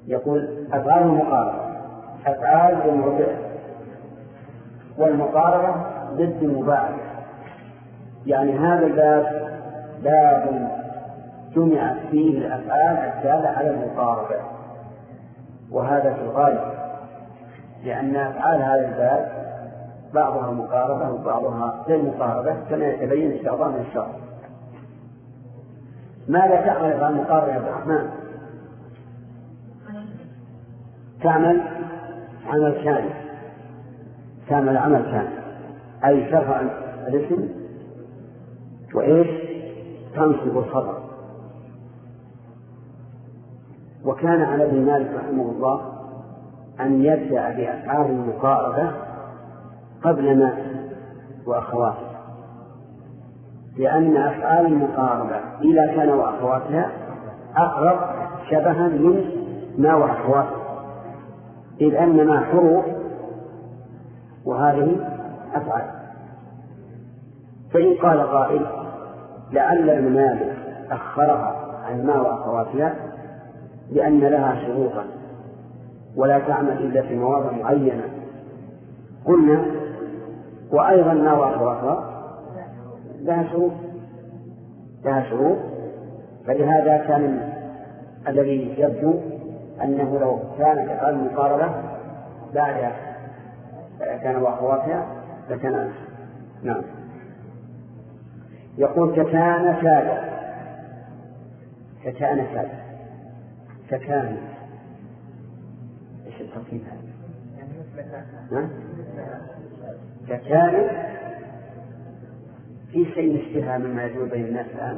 يقول أفعال المقاربة أفعال المربع، والمقاربة ضد المباعدة. يعني هذا الباب باب جمعت فيه الأفعال الدالة على المقاربة، وهذا في الغالب، لأن أفعال هذا الباب بعضها مقاربة وبعضها غير مقاربة كما يتبين إن شاء الله من الشرح. ماذا تعمل أفعال المقاربة يا عبد الرحمن؟ تعمل عمل كامل، تعمل عمل كامل، أي ترفع الاسم وإيش تنصب الخبر. وكان على ابن مالك رحمه الله أن يبدأ بأفعال المقاربة قبل ما وأخواته، لأن أفعال المقاربة إذا كان وأخواتها أقرب شبها من ما وأخواته، إذ أن ما حروف وهذه أفعال. فإن قال قائل لعل ابن مالك أخرها عن ما وأخواتها لأن لها شروطا ولا تعمل إلا في مواضع معينة، قلنا وأيضا ما وأخواتها لها شروط، فلهذا كان الذي يبدو أنه لو كانت أفعال المقاربة بعد كان وأخواتها لكان نعم. يقول ككان ايش التركيب هذا؟ ككان في شيء اشتهى مما يجوز بين الناس الآن.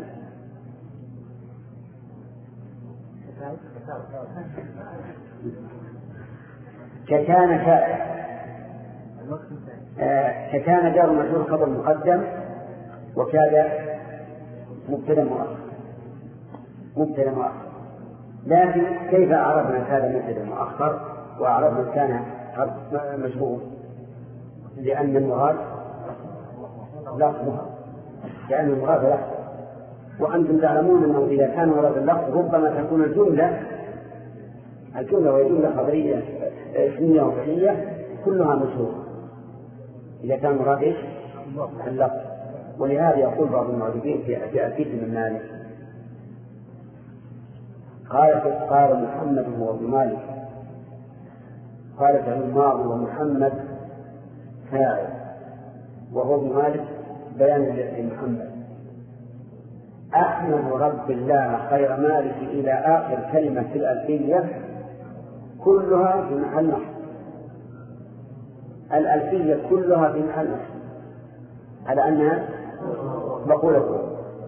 ككان جار مجرور خبر مقدم، وكاد مبتدأ مؤخر. لكن كيف أعرفنا كاد مبتدأ مؤخر وأعرفنا كان مجرور؟ لأن المراد لفظها، وأنتم تعلمون أنه إذا كان مراد اللفظ ربما تكون الجملة وجملة خبرية اسمية وفعلية كلها مجرورة إذا كان مراد إيش اللفظ. ولهذا يقول بعض المعربين في أكيد من مالك قال محمد هو ابن مالك، قال فعل الماضي ومحمد فاعل وهو ابن مالك بيان لمحمد. أحمد رب الله خير مالك إلى آخر كلمة في الألفية كلها في محل نصب. الألفية كلها في محل نصب على أنها مقولة،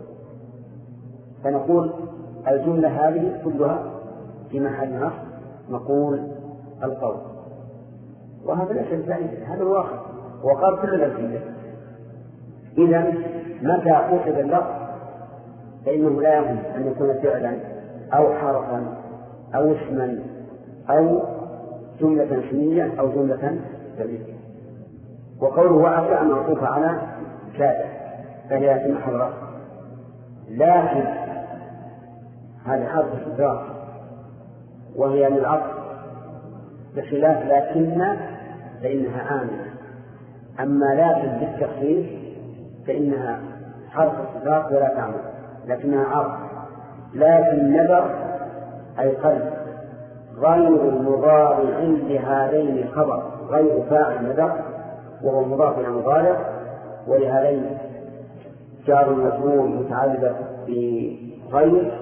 فنقول الجملة هذه كلها في محل نصب مقول القول، وهذا ليس بفائدة، هذا الواقع وقال كل الألفية. إذا متى أخذ اللفظ فإنه لا يهم أن يكون فعلا أو حرفا أو اسما أو جملة اسمية أو جملة فعلية. وقوله أتى معطوف على كاد فهي في محل رفع، لكن هذا حرف استدراك وهي للعطف، بخلاف لكن فإنها آمنة. أما لكن بالتخفيف فإنها حرف استدراك ولا تعمل، لكنها عطف. لكن نذر أي قلب غير مضارع لهذين خبر، غير فاعل نذر وهو مضاف إلى مضارع، ولهذين جار مجرور متعلق بغير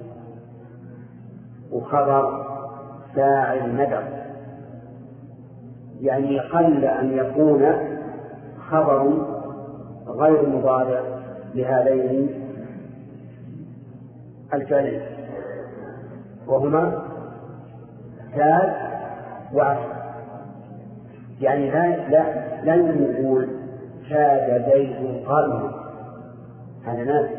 وخبر فاعل نذر. يعني قل أن يكون خبر غير مضارع لهذين الفعلين وهما كاد وعسى. يعني لن نقول كاد زيد قائما، هذا نافع.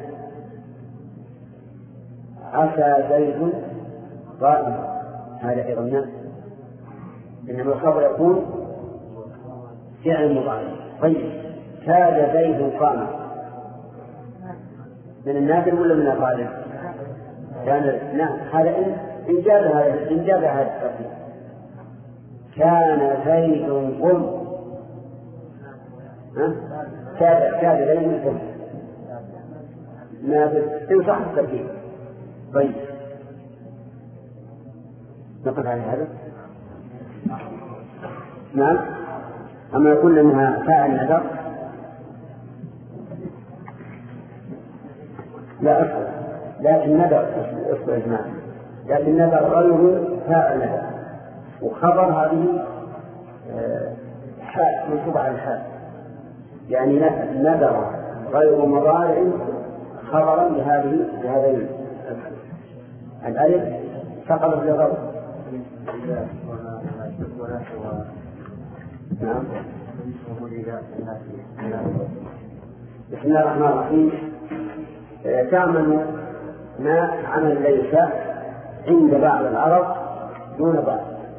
عسى زيد قائما، هذا أيضا نافع. إنما الخبر يكون فعل مضارع. طيب كاد زيد قائما من النافع ولا من الغالب؟ كان نعم، هذا إن جاز هذا الترتيب كان زيد قم. كاد زيد قم ما صح الترتيب. طيب نقف على هذا. نعم. أما يقول أنها فاعل نذر لا أصل، لكن نذر أصل إجماع، لكن نذر غير فاعل نذر، وخبر هذه حال منصوب على الحال، يعني نذر غير مضارع خبرا لهذين الألف سقطت لغير. نعم. بسم الله الرحمن الرحيم. تعمل ما عمل ليس عند بعض العرب دون بعض.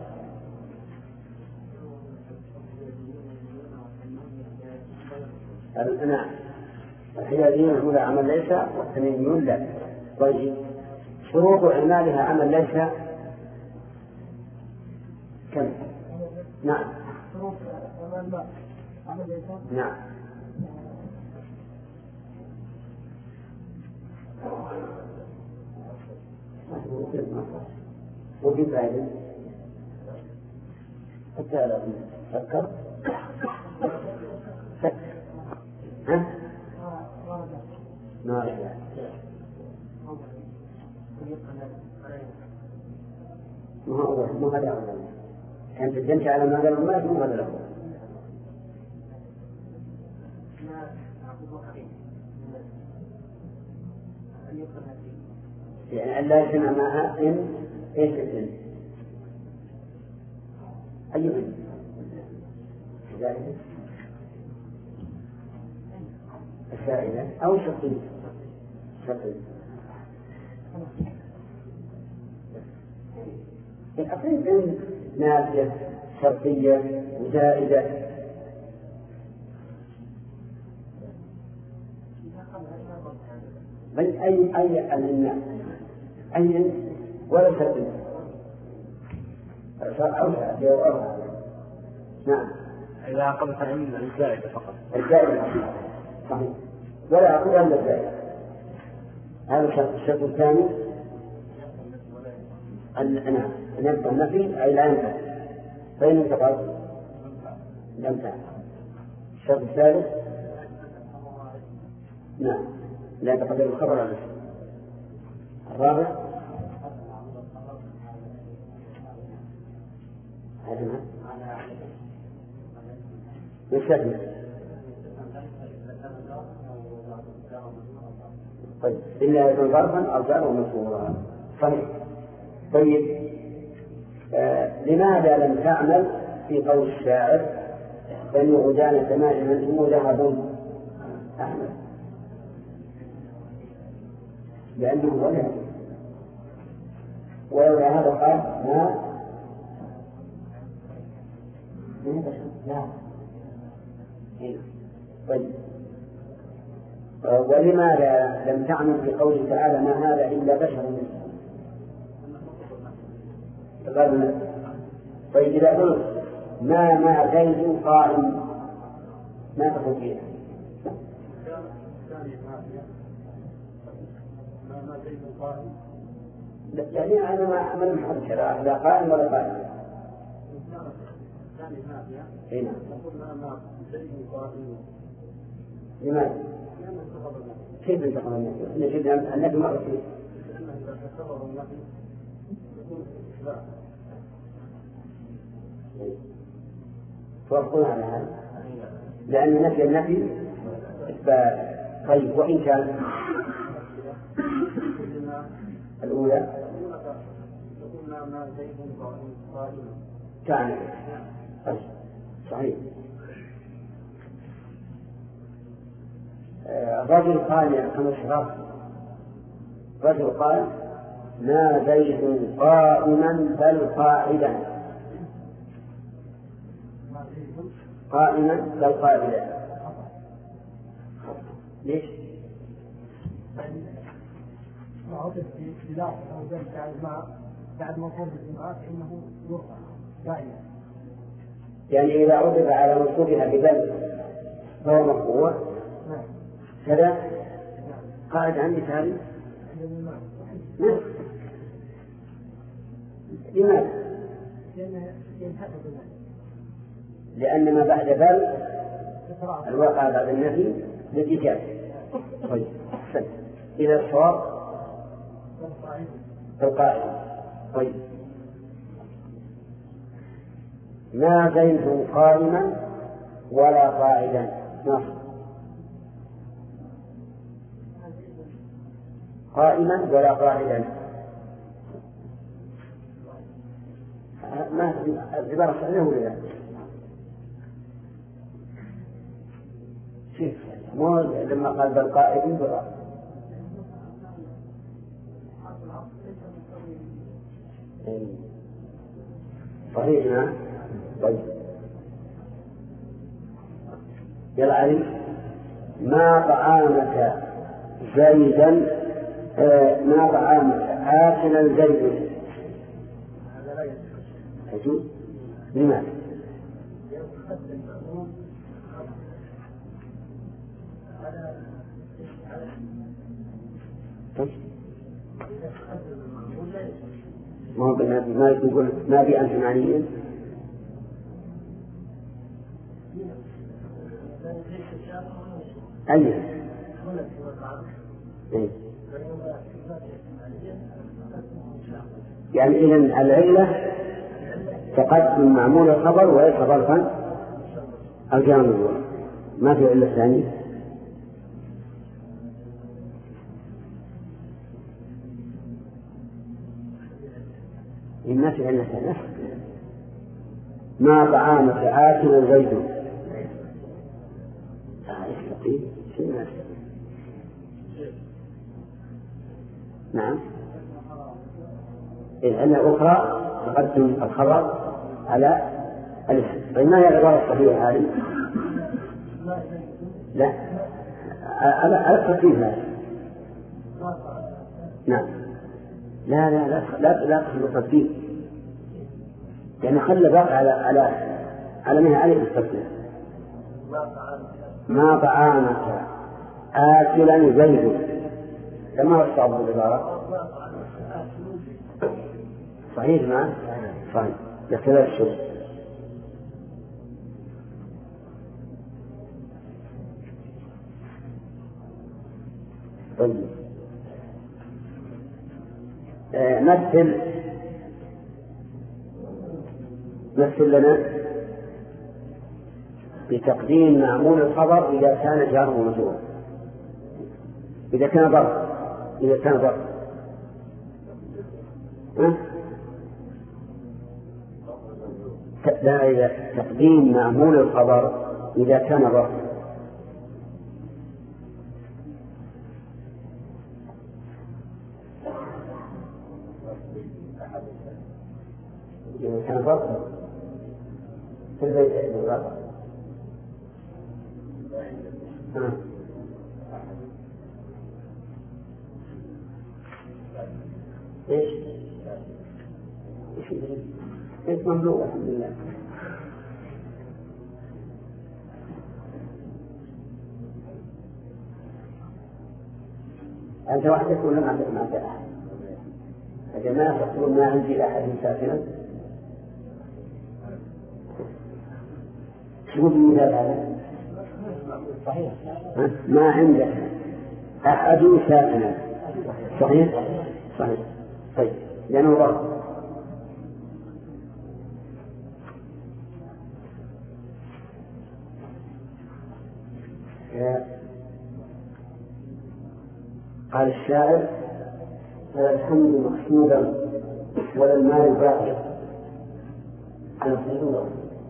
نعم. الحجازيون الأولى عمل ليس والتميميون لا. طيب شروط إعمالها عمل ليس كم؟ نعم. نعم. وفي فائدة حتى لو فكر ها؟ ما هذا أولا كان تدنت على ما قال ما مو هذا الأول. يعني أن لا يجمع معها إن إيش الإن أي إن السائلة أو شقية الأصل إن نافية شرطية وزائدة. بل أي ولا شرطية أو نعم. إذا قبلت العلم الزائدة فقط. الزائدة صحيح. ولا أقول أن الزائدة. هذا الشرط الثاني أن نبدأ النفي أي لا ينفع، فإن انتقض لم تعد. الشرط الثالث نعم لا يتقدم الخبر على نفسه. الرابع هذا يستثنى. طيب إلا يكون ظرفا أو جارا ومجرورا. صحيح. طيب لماذا لم تعمل في قول الشاعر بني غدان تمائما إنه ذهب أحمد؟ لأنه ولد، ولولا هذا قال ما لا. طيب ولماذا لم تعمل في قوله تعالى ما هذا إلا بشر مثله؟ طيب إذا قلت ما زيد قائم ما تقول فيها؟ ما زيد قائم يعني أنا ما أحمل محل شراء لا قائم ولا قائم. هنا لماذا؟ كيف انتقل النفي؟ نجد النفي مرة فيه توافقون على هذا لأن نفي النفي إثبات. طيب وإن كان الأولى كان صحيح. الرجل قال يا خمس شراط، رجل قال ما زيد قائما بل قاعدا، قائما بل قاعدا. ليش؟ بعد منصوب بالإمرأة فإنه يرفع دائما. يعني إذا عرض على منصوبها ببل فهو مرفوع كذا. قاعد عندي ثاني. لماذا؟ لأن ما بعد بل الواقع بعد النفي للإجابة. طيب إذا الصواب القائم. طيب ما زيد قائما ولا قاعدا. قائما ولا قاعدا ما العبارة صحيحة ولا لا؟ شوف مو لما قال بل قائد بل صحيح. نعم. طيب يلا علي. ما طعامك زيدا ما طعامك آكلا زيد. يجوز. لماذا؟ ما يقول ما بي أنت معنيا. أيه. يعني إذن العلة تقدم معمول الخبر وليس ظرفا الجامد. ما في علة ثانية. الناس علة ثانية. ما طعامك آكل زيد. نعم. العلة الأخرى تقدم الخبر على الاسم. طيب ما هي العبارة الصحيحة هذه؟ لا على الترتيب هذا. نعم. لا لا لا لا لا تخلو الترتيب. يعني خلى باقي على ما هي عليه الترتيب. ما طعامك آكلا زيد. كما هو الصعب بالعبارة. صحيح. ما صحيح لاختلاف الشغل. طيب مثل لنا بتقديم معمول الخبر إذا كان جار ومجرور. إذا كان ضرب لا. إذا تقديم معمول الخبر إذا كان ضرب في البيت الضرب. ايش مملوء الحمد لله. أنت وحدك ولا ما عندك أحد؟ يا جماعة تقول ما عندي أحد ساكنا. شو المثال هذا؟ صحيح. ما عندك أحد ساكنا. صحيح. طيب لأنه ضرب. قال الشاعر فلا الحمد مقصودا ولا المال باقي على صدوره.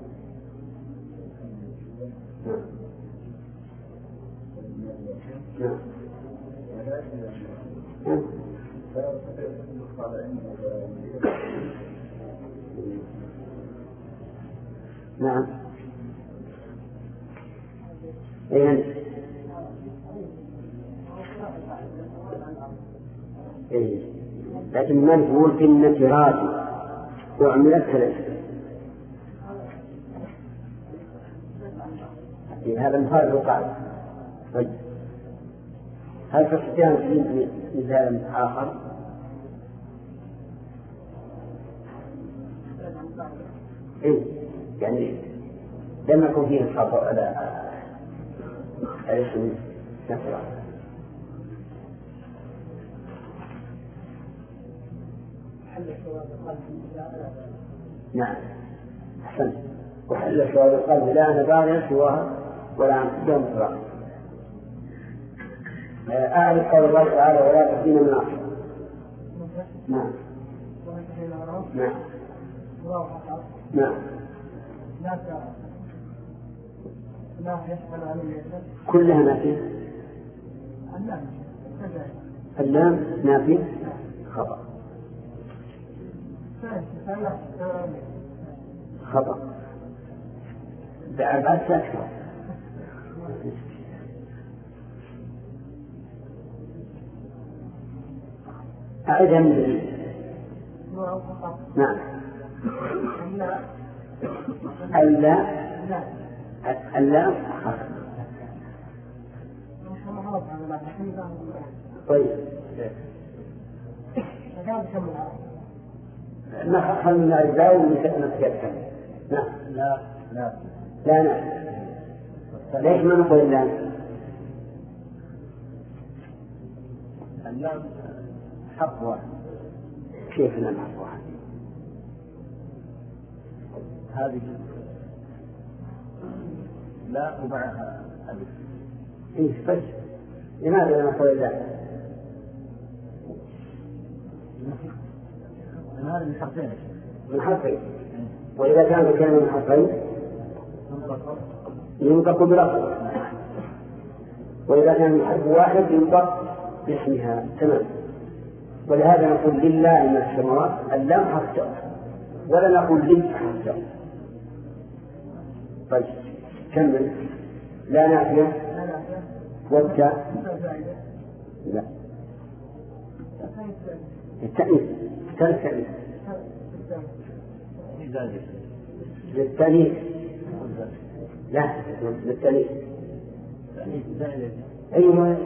نعم. لكن ما نقول في النكرات وعملت ثلاثة. هذا مثال القاعدة. طيب هل تستطيع أن تجيب مثال آخر؟ إيه يعني لم يكن فيه الخطأ على اسم نكرة. نعم أحسن. وحل شواب القلب لا نبالغ سواها ولا عن دون إطلاق. أعرف قول الله تعالى ولا تدين من أخر. نعم نعم نعم. كلها نافية. اللام نافية خطأ. خطأ بعد أكثر. أعيدها من جديد. نعم. اللام خطأ. طيب نحن من الأجزاء ونتكلم. نعم لا لا لا نعم. ليش ما نقول اللام؟ اللام حرف واحد. كيف اللام حرف واحد؟ هذه لا ومعها ألف. إيه بس لماذا لا نقول اللام؟ هذا من حرفين. من حرفين. وإذا كان الكلام من حرفين ينطق بلفظ، وإذا كان من حرف واحد ينطق باسمها تمام. ولهذا نقول لله من السماوات اللام حرف جر، ولا نقول لله حرف جر. طيب كمل. لا نافية والتاء لا التأنيث. التأنيث للتأنيث لا للتأنيث. أيوة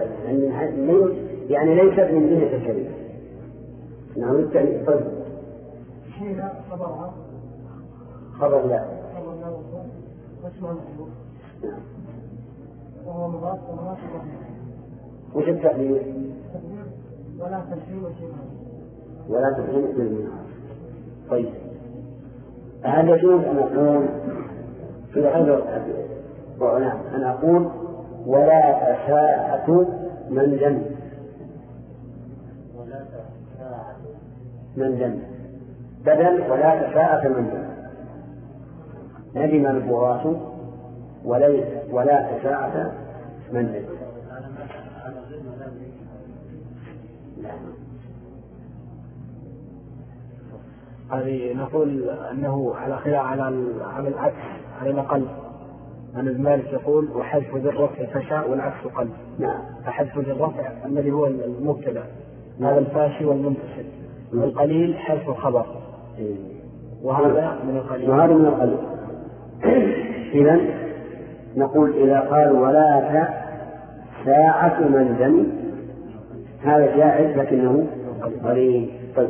يعني ليست من جهة الكلمة. نعم التأنيث. طيب حين خبرها خبر لا واسمها محبوب وهو مضاف ومضاف وش التأنيث؟ ولا تلحين وشبه ولا تلحين بالمنع. طيب هل يجوز أن أقول في غير العناء أن أقول ولا تشاءة من دم؟ ولا تشاءة من دم بدل ولا تشاءة من دم. ندم البغاة ولا تشاءة من دم. هذه نقول أنه على خلاف على العكس على الأقل. أن ابن مالك يقول وحذف ذي الرفع فشاء والعكس قل. نعم. فحذف ذي الرفع الذي هو المبتدأ هذا الفاشي والمنتشر، والقليل حذف الخبر وهذا من القليل. وهذا من القليل. إذن نقول إذا قالوا ولا ساعة من دم هذا جائز لكنه قليل. طيب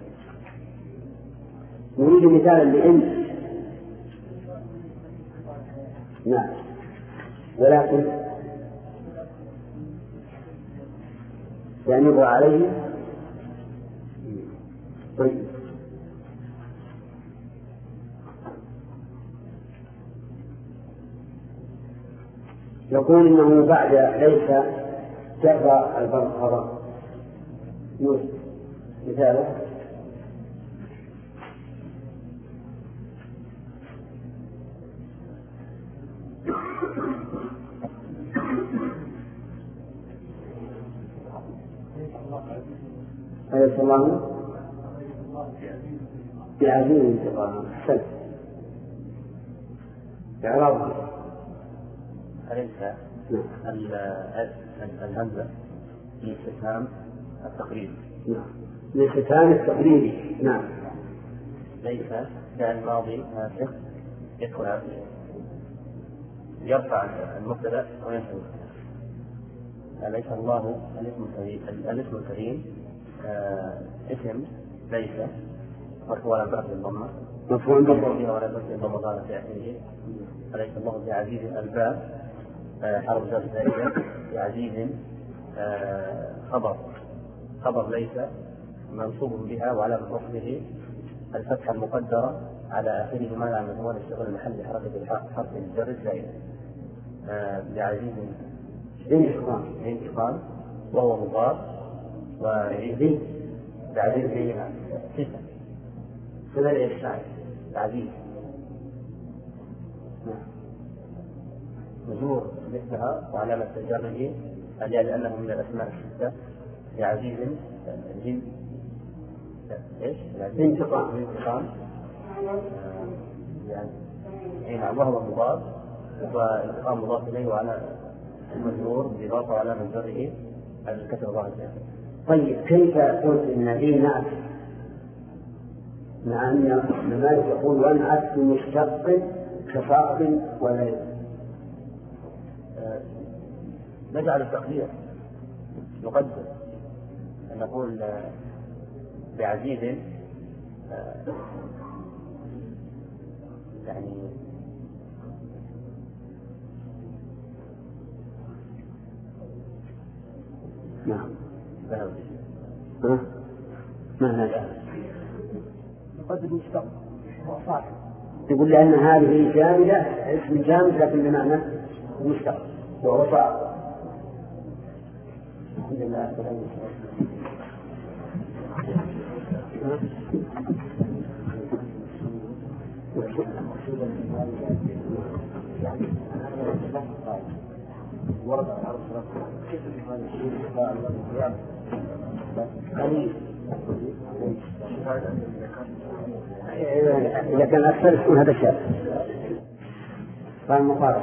نريد مثالا لإن. نعم ولكن يعني يبغى عليه. طيب يقول إنه بعد ليس جر البرقرة يوسف مثاله أليس الله بعزيز انتقام. أحسنت. إعرابه أليس الهمزة في استفهام التقريب ليستان التقريبي. نعم. ليس فعل ماضي ناسخ يدخل يرفع المبتدأ وينفي المبتدأ. أليس الله الاسم الكريم اسم ليس مرفوع على ضرب الضمة مفعول به ولا ضرب الضمة ظاهرة في آخره. أليس الله بعزيز الباب حرف جر زائدة بعزيز خبر ليس منصوب بها وعلى نصبه الفتحة المقدرة على آخره منع من هو الاشتغال المحلي حركة حرف الجر الزائدة. بعزيز انتقام وهو مضاف وعزيز بعزيز صفة الإرشاد بعزيز مجرور مثلها وعلامة جره لأنه من الأسماء الستة. بعزيز جن انتقام يعني وهو مضاف والانتقام مضاف إليه وعلى المجرور بإضافة على من جره الكسر ظاهر. طيب كيف قلت إن ذي نعت مع أن مالك يقول وانعت بمشتق كفاء وليل؟ نجعل التقدير نقدر نقول بعزيز يعني نعم ما نقدر مشتق وصاحب. يقول لأن هذه جامدة اسم جامد لكن بمعنى مشتق وهو صعب. الحمد لله إذا كان أكثر يكون هذا الشيء فالمقارنة.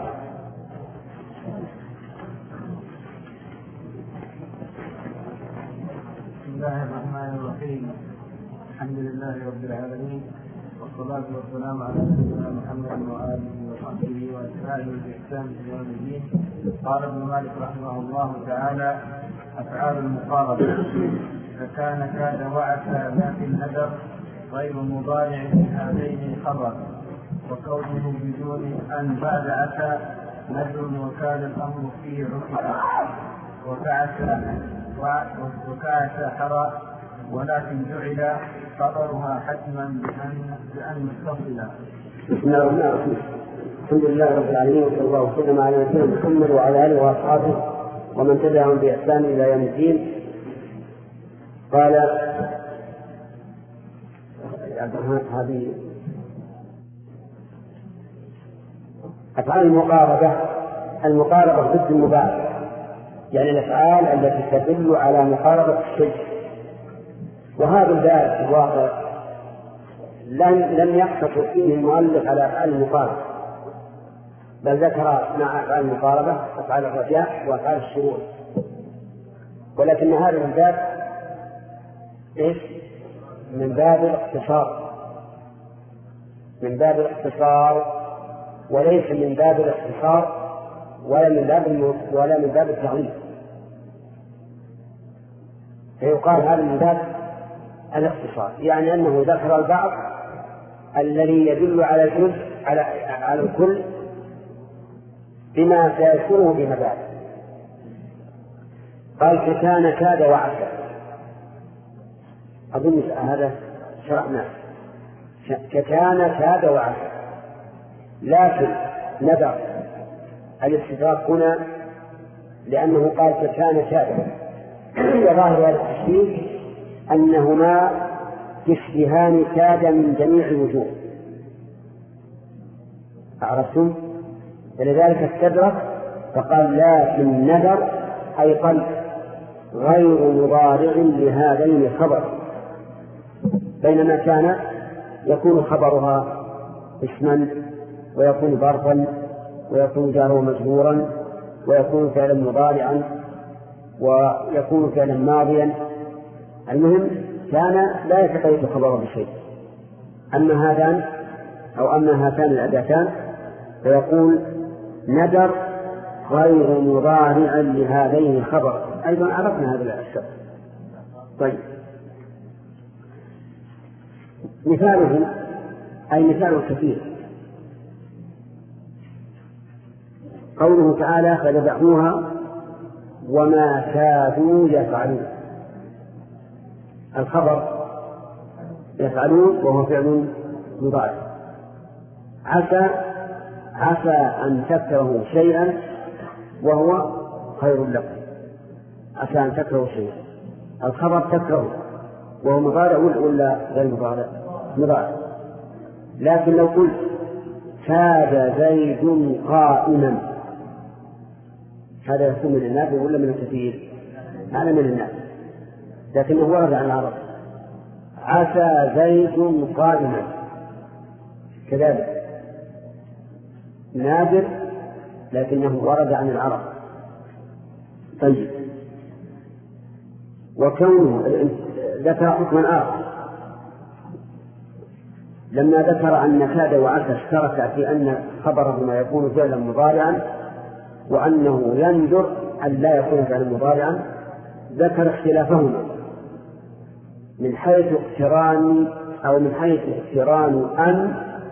بسم الله الرحمن الرحيم. الحمد لله رب العالمين والصلاة والسلام على سيدنا محمد وآله وصحبه وأتباعه بإحسان إلى يوم الدين. قال ابن مالك رحمه الله تعالى: أفعال المقاربة فكان كاد وعسى لا في النذر غير مضارع هذين الخبر، وكونه بدون أن بعد عسى نذر وكان الأمر فيه عسى وكعسى حرى، ولكن جعل خبرها حتما بأن متصلا. بسم الله الرحمن الرحيم. الحمد لله رب العالمين وصلى الله وسلم على نبينا محمد وعلى آله وأصحابه ومن تبعهم بإحسان إلى يوم الدين. قال هذه أفعال المقاربة ضد المبالغة، يعني الأفعال التي تدل على مقاربة الشيء. وهذا الباب في الواقع لم يقتصر فيه المؤلف على أفعال المقاربة، بل ذكر مع أفعال المقاربة أفعال الرجاء وأفعال الشروط. ولكن هذا الباب من باب الاختصار وليس من باب الاختصار ولا من باب التغليظ. فيقال هذا من باب الاختصار، يعني أنه ذكر البعض الذي يدل على الجزء على الكل بما سيذكره بما بعد. قال فكان كاد وعسى، أظن هذا شرعناه. كان كاد وعسى، لكن نذر الاستدراك هنا لأنه قال فكان كاد، وظاهر هذا التشبيه أنهما يشبهان كاد من جميع الوجوه. أعرفتم؟ فلذلك استدرك فقال لكن نذر أي قلب غير مضارع لهذين الخبر، بينما كان يكون خبرها اسما ويكون ظرفا ويكون جاره مجرورا ويكون فعلا مضارعا ويكون فعلا ماضيا. المهم كان لا يتقيد الخبر بشيء. أما هاتان الأداتان فيقول ندر غير مضارع لهذين الخبر. أيضا عرفنا هذا الشرط. طيب، مثاله أي مثال كثير قوله تعالى فذبحوها وما كادوا يفعلون. الخبر يفعلون وهو فعل مضارع. عسى أن تكرهوا شيئا وهو خير لكم. عسى أن تكرهوا شيئا، الخبر تكره وهو مضارع ولا غير مضارع؟ مضارع. لكن لو قلت كاد زيد قائما، هذا يكون من الناس ولا من الكثير؟ هذا من الناس، لكنه ورد عن العرب. عسى زيد قائما كذلك نادر لكنه ورد عن العرب. طيب، وكونه ذكر حكما آخر لما ذكر أن كاد وعسى اشترك في أن خبرهما يكون فعلا مضارعا وأنه يندر أن لا يكون فعلا مضارعا، ذكر اختلافهما من حيث اقتران أن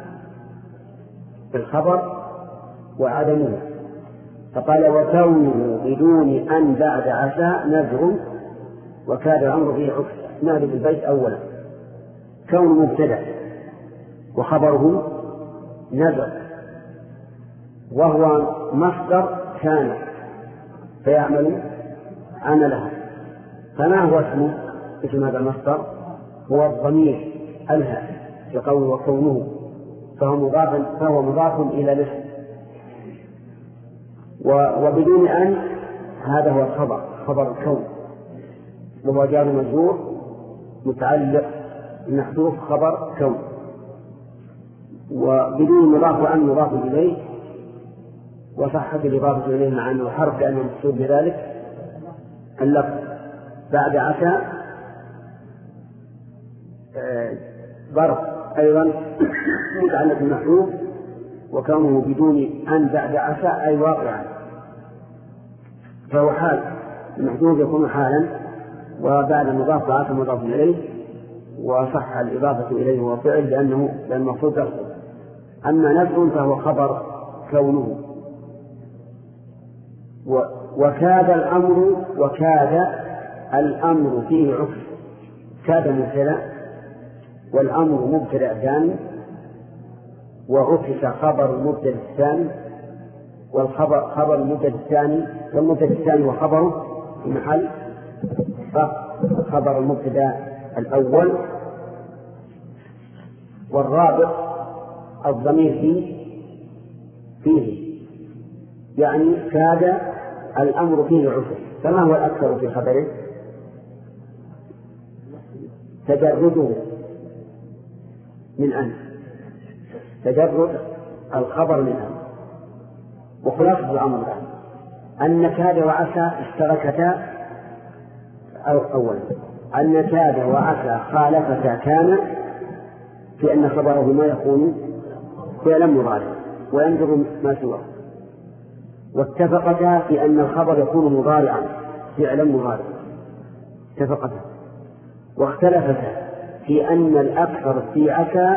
في الخبر وعدمه. فقال وكونه بدون أن بعد عسى نزع وكاد الأمر فيه عكس. نادي بالبيت أولا كون مبتدأ وخبره نزع وهو مصدر كان فيعمل عملها. فما هو اسم هذا المصدر؟ هو الضمير ألها في قوله وكونه، فهو مضاف إلى الاسم. وبدون أن هذا هو خبر الكون وهو جار مجرور متعلق محذوف خبر كون. وبدون مضاف أن مضاف إليه وصحت الإضافة إليه مع أنه حرف لأنه مقصود بذلك اللفظ. بعد عسى ظرف أيضا متعلق بالمحذوف وكونه بدون أن بعد عسى أي واقعا، فهو حال. المحذوف يكون حالا وبعد مضاف عسى مضاف إليه وصح الإضافة إليه هو فعل لأنه المقصود لفظه. أما نزع فهو خبر كونه. وكاد الأمر فيه عكس. كاد مبتدأ والأمر مبتدأ ثاني وعكس خبر المبتدأ الثاني خبر المبتدأ الثاني والمبتدأ الثاني وخبره في محل خبر المبتدأ الأول. والرابط الضمير فيه يعني كاد الأمر فيه عسر. فما هو الأكثر في خبره؟ تجرده من أن، تجرد الخبر من أن. وخلاصة الأمر الآن أن كاد وعسى اشتركتا أولا أن كاد وعسى خالفتا كان في أن خبرهما يكون فعلا مضارعا وينظر ما سواه، واتفقتا في أن الخبر يكون مضارعا فعلا مضارعا اتفقتا. واختلفتا في أن الأكثر في عسى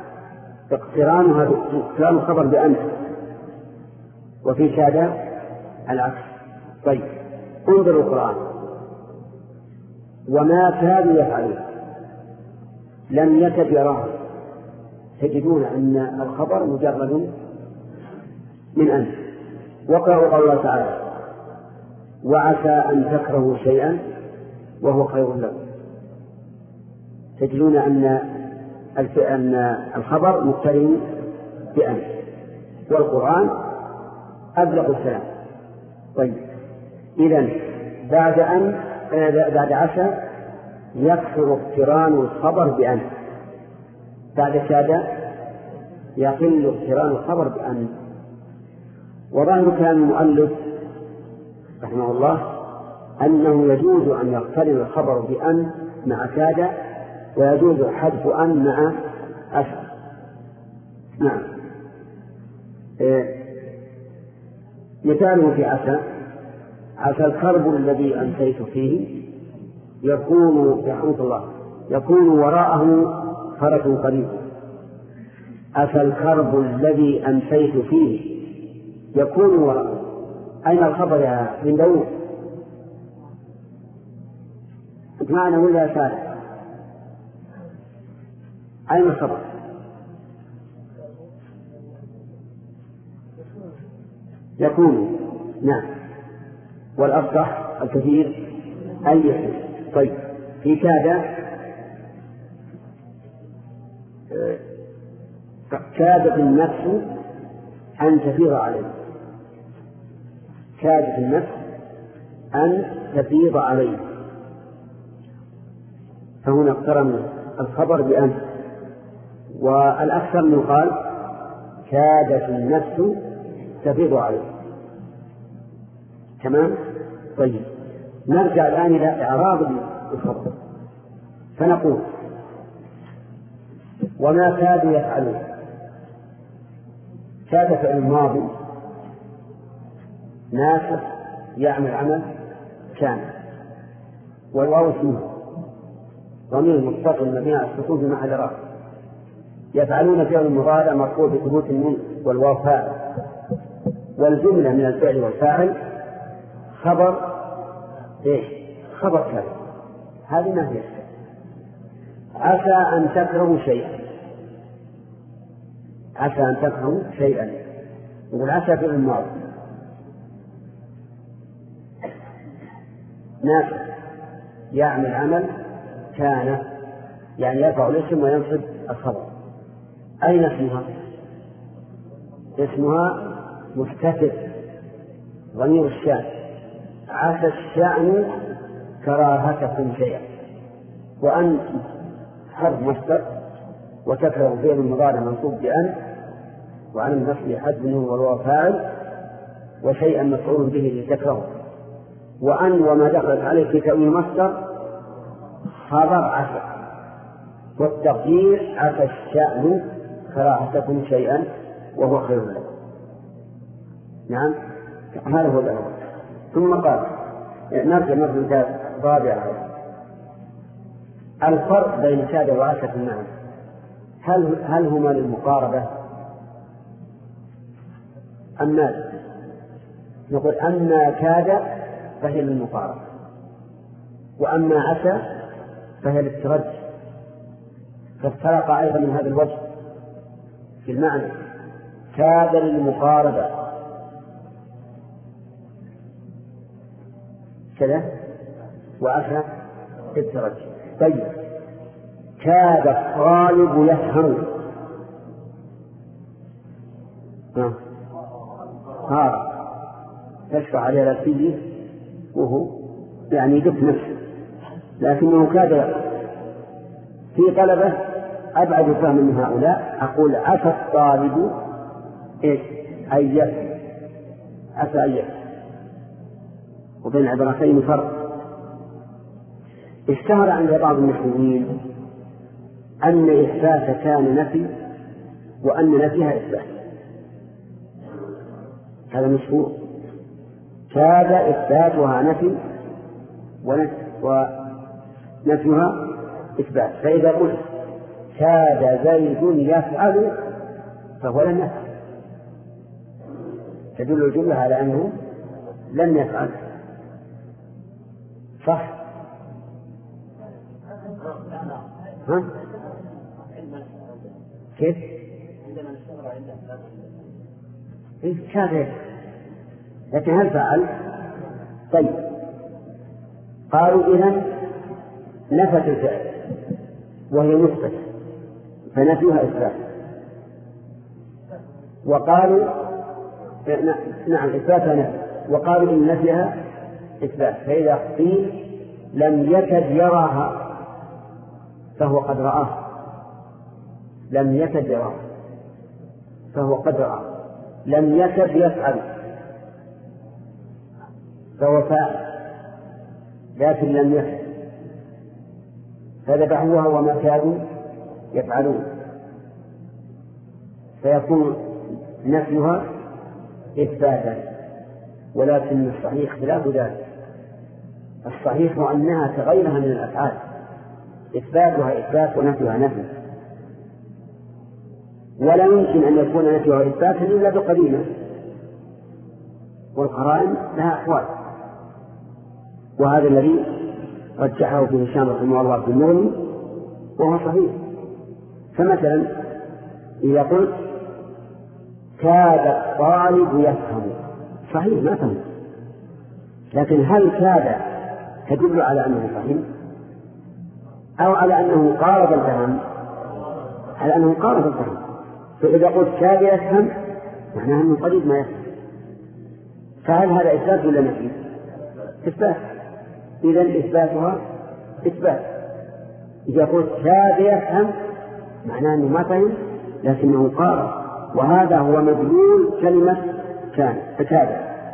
اقتران الخبر بأن وفي كاد العكس. طيب، انظر القرآن وما كانوا يفعلون لم يكد يراه، تجدون أن الخبر مجرد من أن. وقرأوا قوله تعالى وعسى أن تكرهوا شيئا وهو خير لكم، تجدون أن الخبر مقترن بأن، والقرآن أبلغ الكلام. طيب، إذن بعد عسى يكثر اقتران الخبر بأن، بعد كاد يقل اقتران الخبر بأن. وظاهر كلام المؤلف رحمه الله أنه يجوز أن يقترن الخبر بأن مع كاد ويجوز حذف أن مع عسى. نعم. مثاله في عسى: عسى الكرب الذي أمسيت فيه يكون رحمة الله يكون وراءه فرس قريب. عسى الكرب الذي أمسيت فيه يكون وراءه، أين الخبر يا من داود؟ معنى ولا سالم؟ أين الخبر؟ يكون. نعم. والأفصح الكثير أن يكون. طيب، في كادت النفس أن تفيض عليه. كادت النفس أن تفيض عليه، فهنا اقترن الخبر بأن، والأكثر من قال كادت النفس تفيض عليه. تمام. طيب، نرجع الآن إلى إعراب الخبر فنقول: وما كادوا يفعلون. كاد فعل ماضي ناسخ يعمل عمل كان، والواو اسمه ضمير متصل مبني على السكون في محل رفع. يفعلون فعل مضارع مرفوع بثبوت النون والواو فاعل، والجملة من الفعل والفاعل خبر خبر كان. هذه ما هي. عسى أن تكرهوا شيئا. عسى أن تكرهوا شيئا، يقول عسى في الماضي ناسخ يعمل عمل كان، يعني يرفع الاسم وينصب الخبر. أين اسمها؟ اسمها مستتر ضمير الشأن. عسى الشأن كراهتكم شيئا، وأن حرف مصدر، وتكره فعل المضارع منصوب بأن، وعن النصب حذف والواو فاعل، وشيئا مفعول به لتكرهه. وأن وما دخلت عليه في تأويل مصدر خبر عسى، والتقدير عسى الشأن كراهتكم شيئا وهو خير لكم. نعم، هذا هو الأول. ثم قال: نرجع مرة رابعة: الفرق بين كاد وعسى في المعنى، هل هما للمقاربة أم ماذا؟ نقول: أما كاد فهي للمقاربة، وأما عسى فهي للترجي، فافترق أيضا من هذا الوجه في المعنى. كاد للمقاربة كذا، وعسى للترجي. طيب، كاد الطالب يفهم. تشفع عليه رأسه وهو يعني يدف نفسه، لكنه كاد في طلبة أبعد فهم من هؤلاء. أقول: عسى الطالب أن يفهم. عسى أن يفهم، وبين العبارتين فرق. اشتهر عند بعض المسلمين أن إثبات كان نفي، وأن نفيها إثبات. هذا مشهور. كاد إثباتها نفي ونفيها إثبات. فإذا قلت كاد زيد يفعل فهو لم يفعل، تدل الجملة على أنه لم يفعل. صح؟ ها؟ كيف؟ كاد، لكن هل فعل؟ طيب، قالوا إذن نفت الفعل وهي مثبت فنفيها إثبات، وقالوا نعم إثباتها نفي، وقالوا إن نفيها إثبات. فإذا قيل لم يكد يراها فهو قد رآه، لم يكد يراها فهو قد رآه، لم يكد يفعل فهو فاعل، لكن لم يكد. فذبحوها وما كانوا يفعلون، فيكون نفيها إثباتا، ولكن الصحيح خلاف ذلك. الصحيح أنها كغيرها من الأفعال، إثباتها إثبات ونفيها نفي، ولا يمكن أن يكون نفيها إثباتا إلا بقرينة، والقرائن لها أحوال، وهذا الذي رجحه في هشام رحمه الله في المغني وهو صحيح. فمثلا إذا قلت كاد الطالب يفهم، صحيح ما فهم، لكن هل كاد تدل على أنه فهم أو على أنه قارب الفهم؟ على أنه قارب الفهم. فإذا قلت كاد يفهم معناه أنه قريب ما يفهم، فهل هذا إثبات ولا نفي؟ إثبات. إذن إثباتها إثبات. إذا قلت كاد يفهم معناه أنه ما فهم لكنه قارب، وهذا هو مدلول كلمة كان فكاد.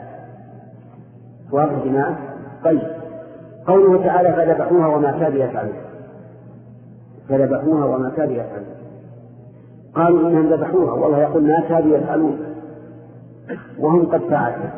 واضح جماعة؟ طيب، قوله تعالى فذبحوها وما كادوا يفعلون، فذبحوها وما كادوا يفعلون، قالوا إنهم ذبحوها والله يقول ما كادوا يفعلون وهم قد فعلوا.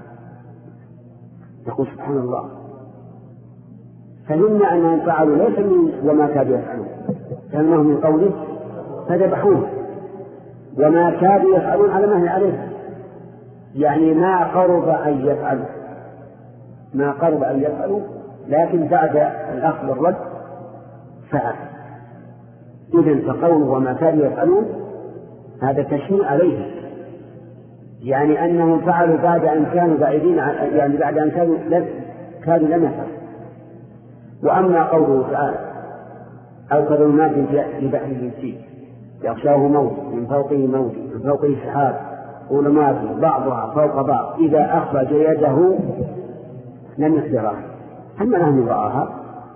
يقول سبحان الله، فهمنا أنهم فعلوا ليس من وما كادوا يفعلون، فهمناهم من قوله فذبحوها وما كادوا يفعلون على ما هي عليه، يعني ما قرب أن يفعلوا، ما قرب أن يفعلوا، لكن بعد الأخذ والرد فعل. إذن فقوله وما كانوا يفعلون هذا تشنيع عليه، يعني أنهم فعلوا بعد أن كانوا بعيدين، يعني بعد أن كانوا لم يفعلوا. وأما قوله تعالى أو كظلمات في بحر الجنسي يغشاه موج من فوقه موج من فوقه سحاب ظلمات بعضها فوق بعض إذا أخرج يده لم يخبرها، هل نحن رآها؟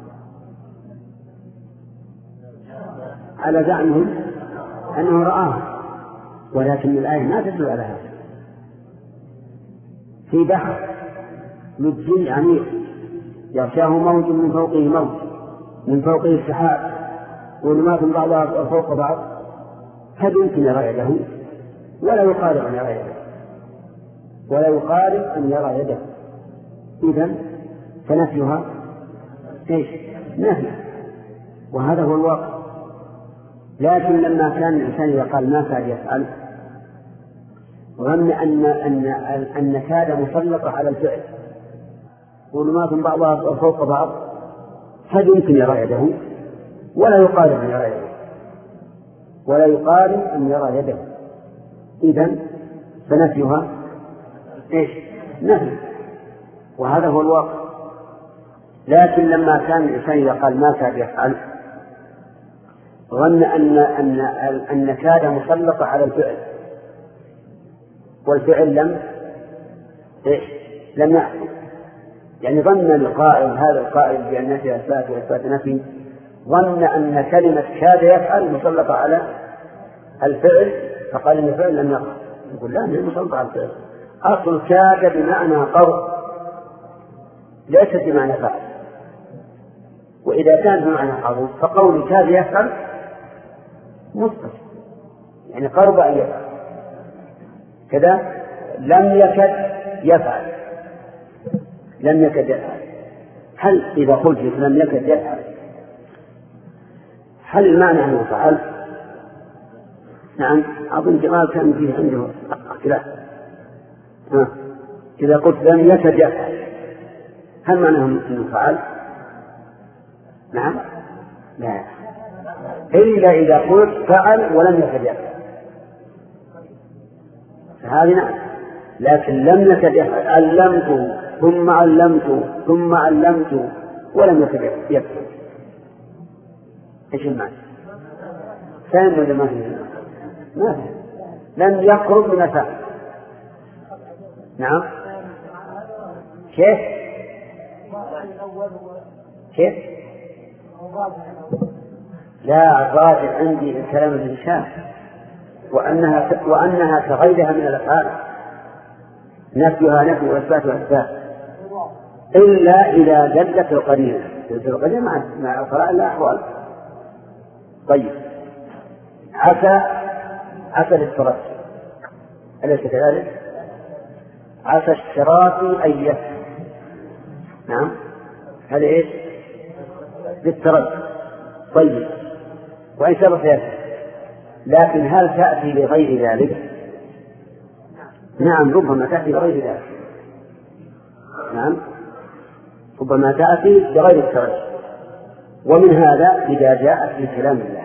على زعمهم أنه رآها، ولكن الآية ما تدل على هذا. في بحر لجي عميق يغشاه موج من فوقه موج من فوقه سحاب ظلمات بعضها فوق بعض، هل يمكن يرى يده؟ ولا يقارب أن يرى يده، ولا يقارب أن يرى يده. إذن فنفيها إيش؟ نفي، وهذا هو الواقع. لكن لما كان الإنسان يقال ما كاد يفعل ظن أن كاد مسلطة على الفعل ظلمات بعضها فوق بعض، هل يمكن يرى يده؟ ولا يقارب أن يرى يده، ولا يقارب أن يرى يده. إذن فنفيها إيش؟ نفي، وهذا هو الواقع. لكن لما كان الإنسان يقال ما كاد يفعل ظن أن كاد مسلطة على الفعل والفعل لم يحصل، يعني ظن القائل هذا القائل بأن نفي إثبات وإثبات نفي، ظن أن كلمة كاد يفعل مسلطة على الفعل، فقال إن الفعل لم يقع. يقول لا، هي مسلطة على الفعل. أصل كاد بمعنى قرب ليست بمعنى فعل، وإذا كان بمعنى قرب فقول كاد يفعل مسقط، يعني قرب أن يفعل كذا. لم يكد يفعل، لم يكد يفعل. هل إذا قلت لم يكد يفعل هل المعنى أنه فعل؟ نعم، أظن جمال كان فيه عنده اختلاف. إذا قلت لم يكد يفعل هل معناه أنه فعل؟ نعم، لا، إلا إذا قلت فعل ولم يكد يفعل فهذه نعم. لكن لم يكد يفعل، علمت ثم علمت ثم علمت ولم يكد يفعل، ايش المعنى؟ فهم ولا ما فهم؟ ما فهم. لم يقرب من الفعل. نعم، كيف؟ كيف؟ لا، الراجع عندي الكلام الإنشاء وأنها كغيرها من الأفعال، نفيها نفي وإثباتها إثبات، إلا إذا دلت القرينة. ليلة القدر مع القراء لا أحوال. طيب عسى للترتب أليس كذلك؟ عسى اشتراط أن يكفي. نعم هذا إيش؟ للترتب. طيب وإن شرط يكفي، لكن هل تأتي لغير ذلك؟ نعم ربما تأتي لغير ذلك. نعم ربما تأتي لغير الترتب. ومن هذا إذا جاءت في كلام الله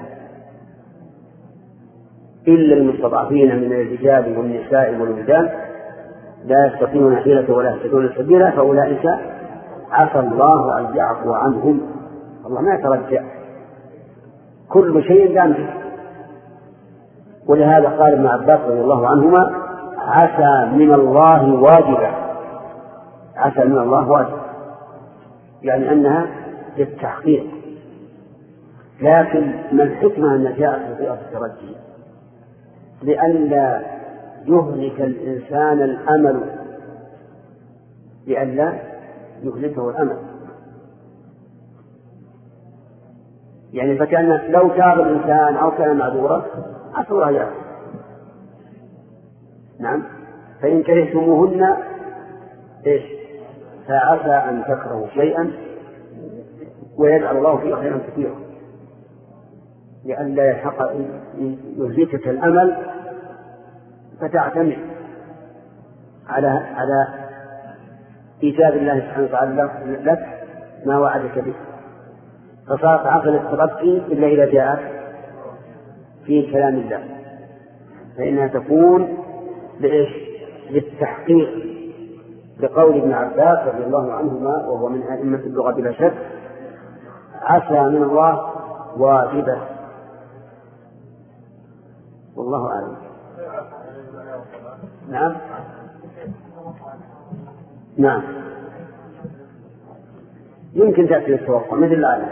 إلا المستضعفين من الرجال والنساء والولدان لا يستطيعون حيلة ولا يهتدون سبيلا فأولئك عسى الله أن يعفو عنهم. الله ما يترجع، كل شيء دامه. ولهذا قال ابن عباس رضي الله عنهما عسى من الله واجبة. عسى من الله واجبة يعني أنها للتحقيق. لكن ما الحكمة أن جاءت بصيغة الترجي؟ لئلا يهلك الإنسان الأمل، لئلا يهلكه الأمل. يعني فكان لو تاب الإنسان أو كان معذورا عسى الله يعفو. نعم فإن كرهتموهن إيش؟ فعسى أن تكرهوا شيئا ويجعل الله فيه خيرا كثيرا، لئلا يهلكك الأمل فتعتمد على إيجاب الله سبحانه وتعالى لك ما وعدك به. فصارت عقل الترقي إلا إذا جاءت في كلام الله، فإنها تكون لإيش؟ للتحقيق، لقول ابن عباس رضي الله عنهما وهو من أئمة اللغة بلا شك عسى من الله واجبة. والله أعلم. نعم نعم يمكن تأتي التوقع مثل الآن.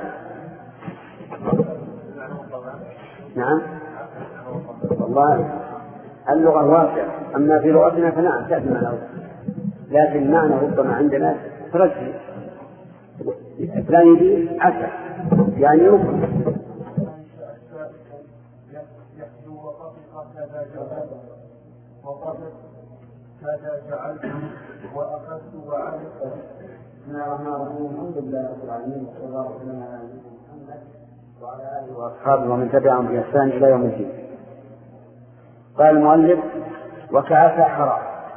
نعم والله اللغة واسعة، أما في لغتنا فنعم تأتي مع الأول، لكن معنى ربما عندنا ترجي فلان يجي عسى يعني ربما. هذا جعلته وأخذت وعرفت. بسم الله الرحمن الرحيم. الحمد لله رب العالمين وصلى الله وسلم على نبينا محمد وعلى آله وأصحابه ومن تبعهم بإحسان إلى يوم الدين. قال المؤلف وكعسى حرى.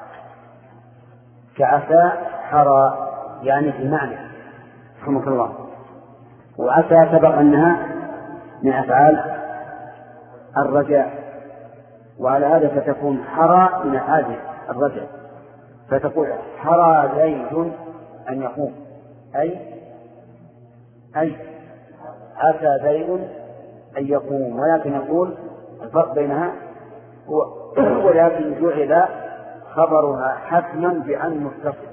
كعسى حرى يعني في المعنى رحمك الله. وعسى سبق أنها من أفعال الرجاء، وعلى هذا فتكون حرى من أفعال الرجاء، فتقول حرى زيد أن يقوم، أي عسى زيد أن يقوم. ولكن يقول الفرق بينها ولكن جعل خبرها حتما بأن متصل.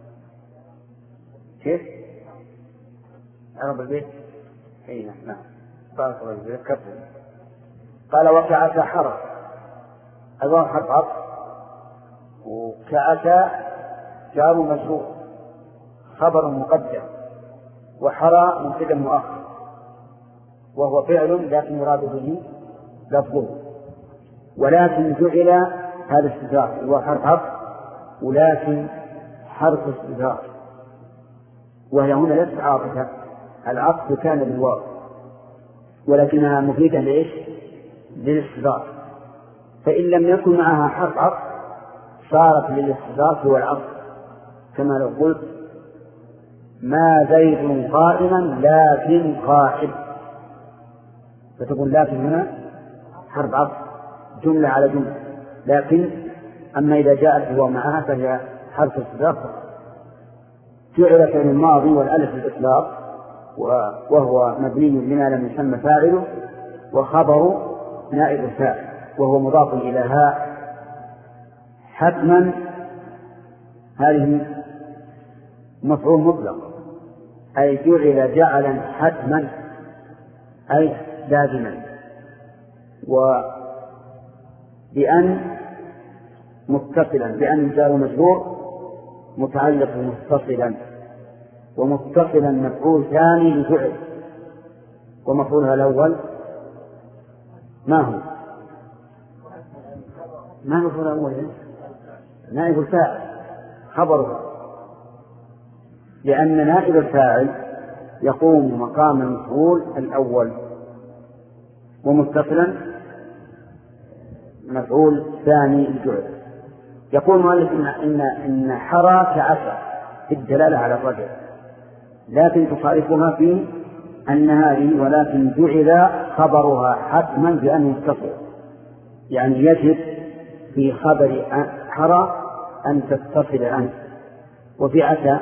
كيف؟ عرب البيت؟ أي نعم بارك الله فيك. قال وكعسى حرى أيضا حرف عطف، وكعسى جار مجرور خبر مقدم، وحرى مبتدأ مؤخر وهو فعل لكن يراد به لفظه. ولكن جعل هذا استدراك هو حرف عطف، ولكن حرف استدراك، وهي هنا ليست عاطفة، العطف كان بالواو ولكنها مفيدة لإيش؟ للاستدراك. فإن لم يكن معها حرف عطف صارت للاستدراك والعطف، كما لو قلت ما زيد قائما لكن قاعد، فتقول لكن هنا حرف عطف جملة على جملة. لكن أما إذا جاءت الواو معها فهي حرف استدراك. جعل فعل الماضي والألف الإطلاق وهو مبني لما لم يسمى فاعله، وخبر نائب الفاعل وهو مضاف إلى هاء حتما. هذه مفعول مطلق أي جعل جعلا حتما أي لازما، وبأن متصلا، بأن جار مجرور متعلق متصلا، ومتصلا مفعول ثاني لفعل، ومفعولها الأول ما هو؟ ما مفعول الأول؟ نائب الفاعل خبره، لأن نائب الفاعل يقوم مقام المفعول الأول، ومتصلا مفعول ثاني لفعل. يقول المؤلف إن حرى كعسى في الدلالة على الرجل، لكن تخالفها في أن هذه ولكن جعل خبرها حتما بأن يتصل، يعني يجب في خبر حرى أن تتصل أنت، وفي عسى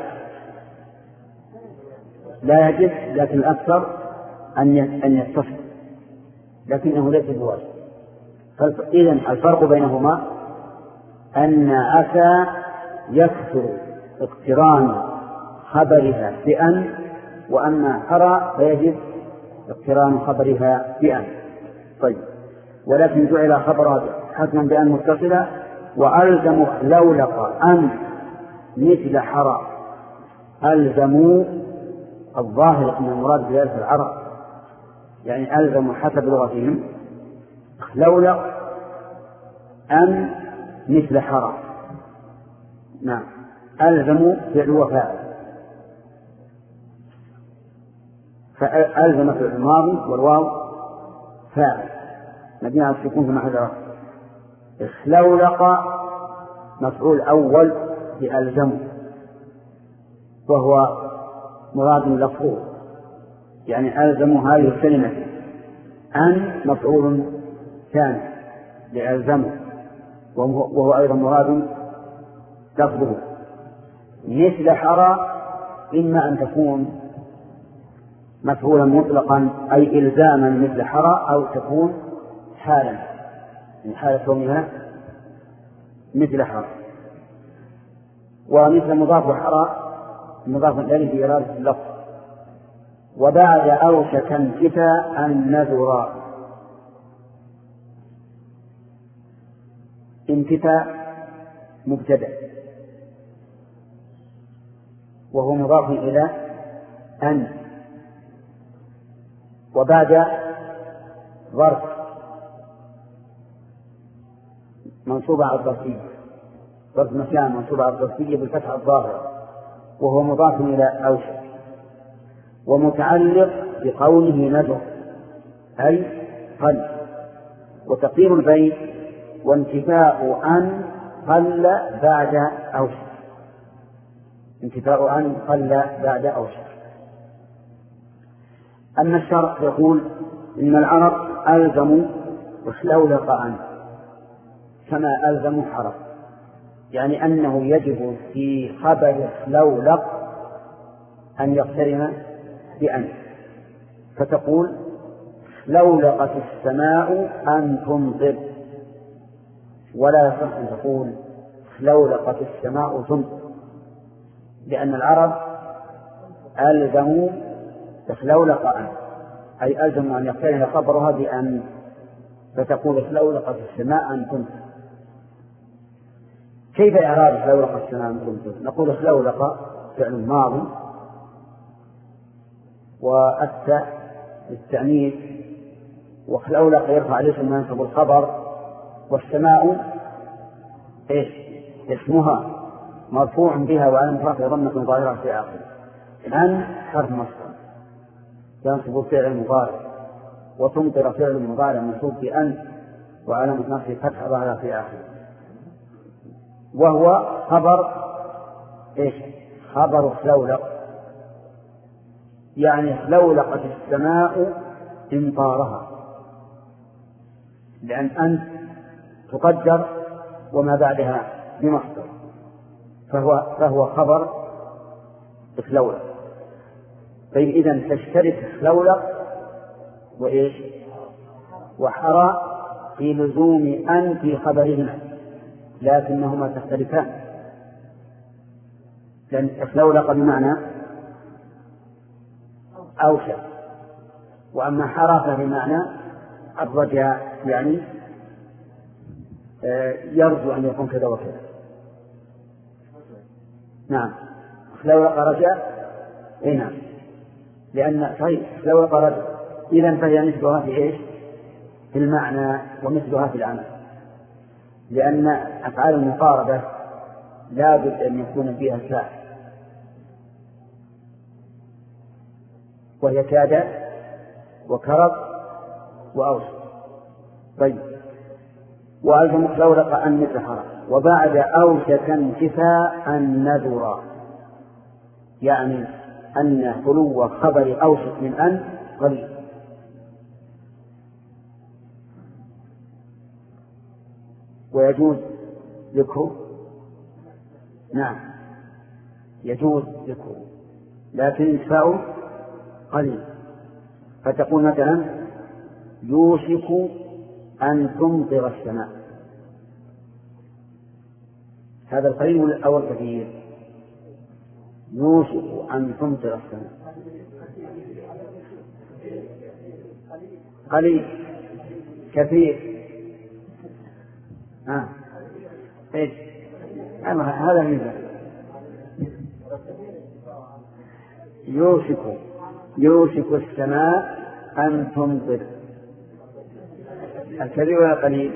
لا يجب، لكن الأكثر أن يتصل، لكنه ليس بواجب. إذن الفرق بينهما أن عسى يكثر اقتران خبرها بأن، وأما حرى فيجب اقتران خبرها بأن. طيب، ولكن جعل خبرها حتما بأن متصلة، وألزم لولق أن مثل حرى. ألزموا الظاهر أن المراد بذلك العرب، يعني ألزموا حسب لغتهم لولق أن مثل حرى. نعم، ألزموا فعل وفاعل، فألزم فعل الماضي والواو فاعل مبني على السكون في محل رفع. اخلولق مفعول أول بألزم، وهو مراد لفظه، يعني ألزم هذه الكلمة. أن مفعول ثاني لألزم، وهو أيضا مراد لفظه. مثل حرى إما أن تكون مفعولا مطلقا أي إلزاما مثل حرى، أو تكون حالا من حالة كونها مثل حرى. ومثل مضاف حرى مضاف إليه بإرادة اللفظ. وبعد أوشك انتفى النذرا. انتفى مبتدأ وهو مضاف إلى أن، وبعد ظرف منصوب على الظرفية، ظرف مكان منصوب على الظرفية بالفتحة الظاهرة، وهو مضاف إلى أوشك، ومتعلق بقوله نذر أي قل. وتقدير البيت وانتفاء أن قل بعد أوشك، انتفاء أن قل بعد أوشك. أما الشرع يقول إن العرب ألزموا وخلولق أن كما ألزموا حرف، يعني أنه يجب في خبر خلولق أن يقترن بأن، فتقول خلولقت السماء أن تمطر، ولا يصح أن تقول خلولقت السماء تمطر، لأن العرب ألزموا خلولق أن أي ألزموا أن يقترن خبرها بأن، فتقول خلولقت السماء أن تمطر. كيف إعراب خلولقت السماء أن تمطر؟ نقول خلولق فعل ماضي، والتاء للتأنيث، وخلولق يرفع الاسم وينصب الخبر، والسماء إيش؟ اسمها مرفوع بها وعلى رفعه ضمة ظاهرة في آخره. أن حرف مصدر ينصب فعل مضارع، وتمطر فعل مضارع منصوب بأن وعلامة نصبه فتحة ظاهرة في آخره، وهو خبر إيش؟ خبر خلولق، يعني خلولقت السماء إمطارها، لأن أن تقدر وما بعدها بمصدر، فهو خبر خلولق. طيب، إذن تشترك خلولق وإيش وحرى في لزوم أن في خبرهما، لكنهما تختلفان، لأن خلولق بمعنى أوشك، وأما حرى بمعنى الرجاء، يعني يرجو أن يكون كذا وكذا. نعم، خلولق رجاء نعم. لأن طيب لو قرد إذن فهي مثلها في إيش؟ في المعنى ومثلها في العمل، لأن أفعال المقاربة لا بد أن يكون فيها الفاعل، وهي كاد وكرب وأوشك. طيب وألزم لورق أن مثل حرف، وبعد أوشك انتفاء النذر، يعني أن خلو خبر أوشك من أن قليل. ويجوز ذكره، نعم يجوز ذكره، لكن انتفاؤه قليل. فتقول مثلا يوشك أن تمطر السماء، هذا القليل أو الكثير؟ يوشك أن تمطر السماء قليل كثير. إيش هذا المثال؟ يوشك السماء أن تمطر، الكثير ولا قليل؟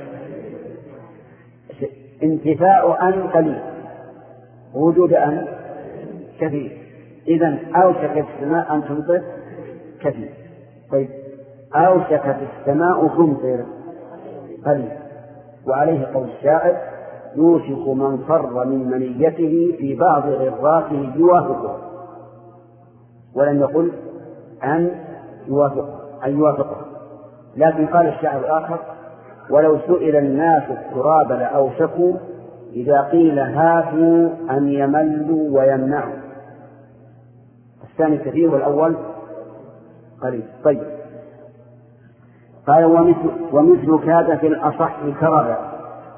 انتفاء أن قليل، وجود أن كثير. إذن أوشكت السماء أن تمطر كثير. طيب أوشكت السماء تمطر قليل. وعليه قول الشاعر يوشك من فر من منيته في بعض غراته يوافقه، ولم يقل أن يوافقه. لكن قال الشاعر الآخر ولو سئل الناس التراب لأوشكوا إذا قيل هاتوا أن يملوا ويمنعوا. الثاني كثير والأول قليل. طيب قال ومثل كاد في الأصح كربا.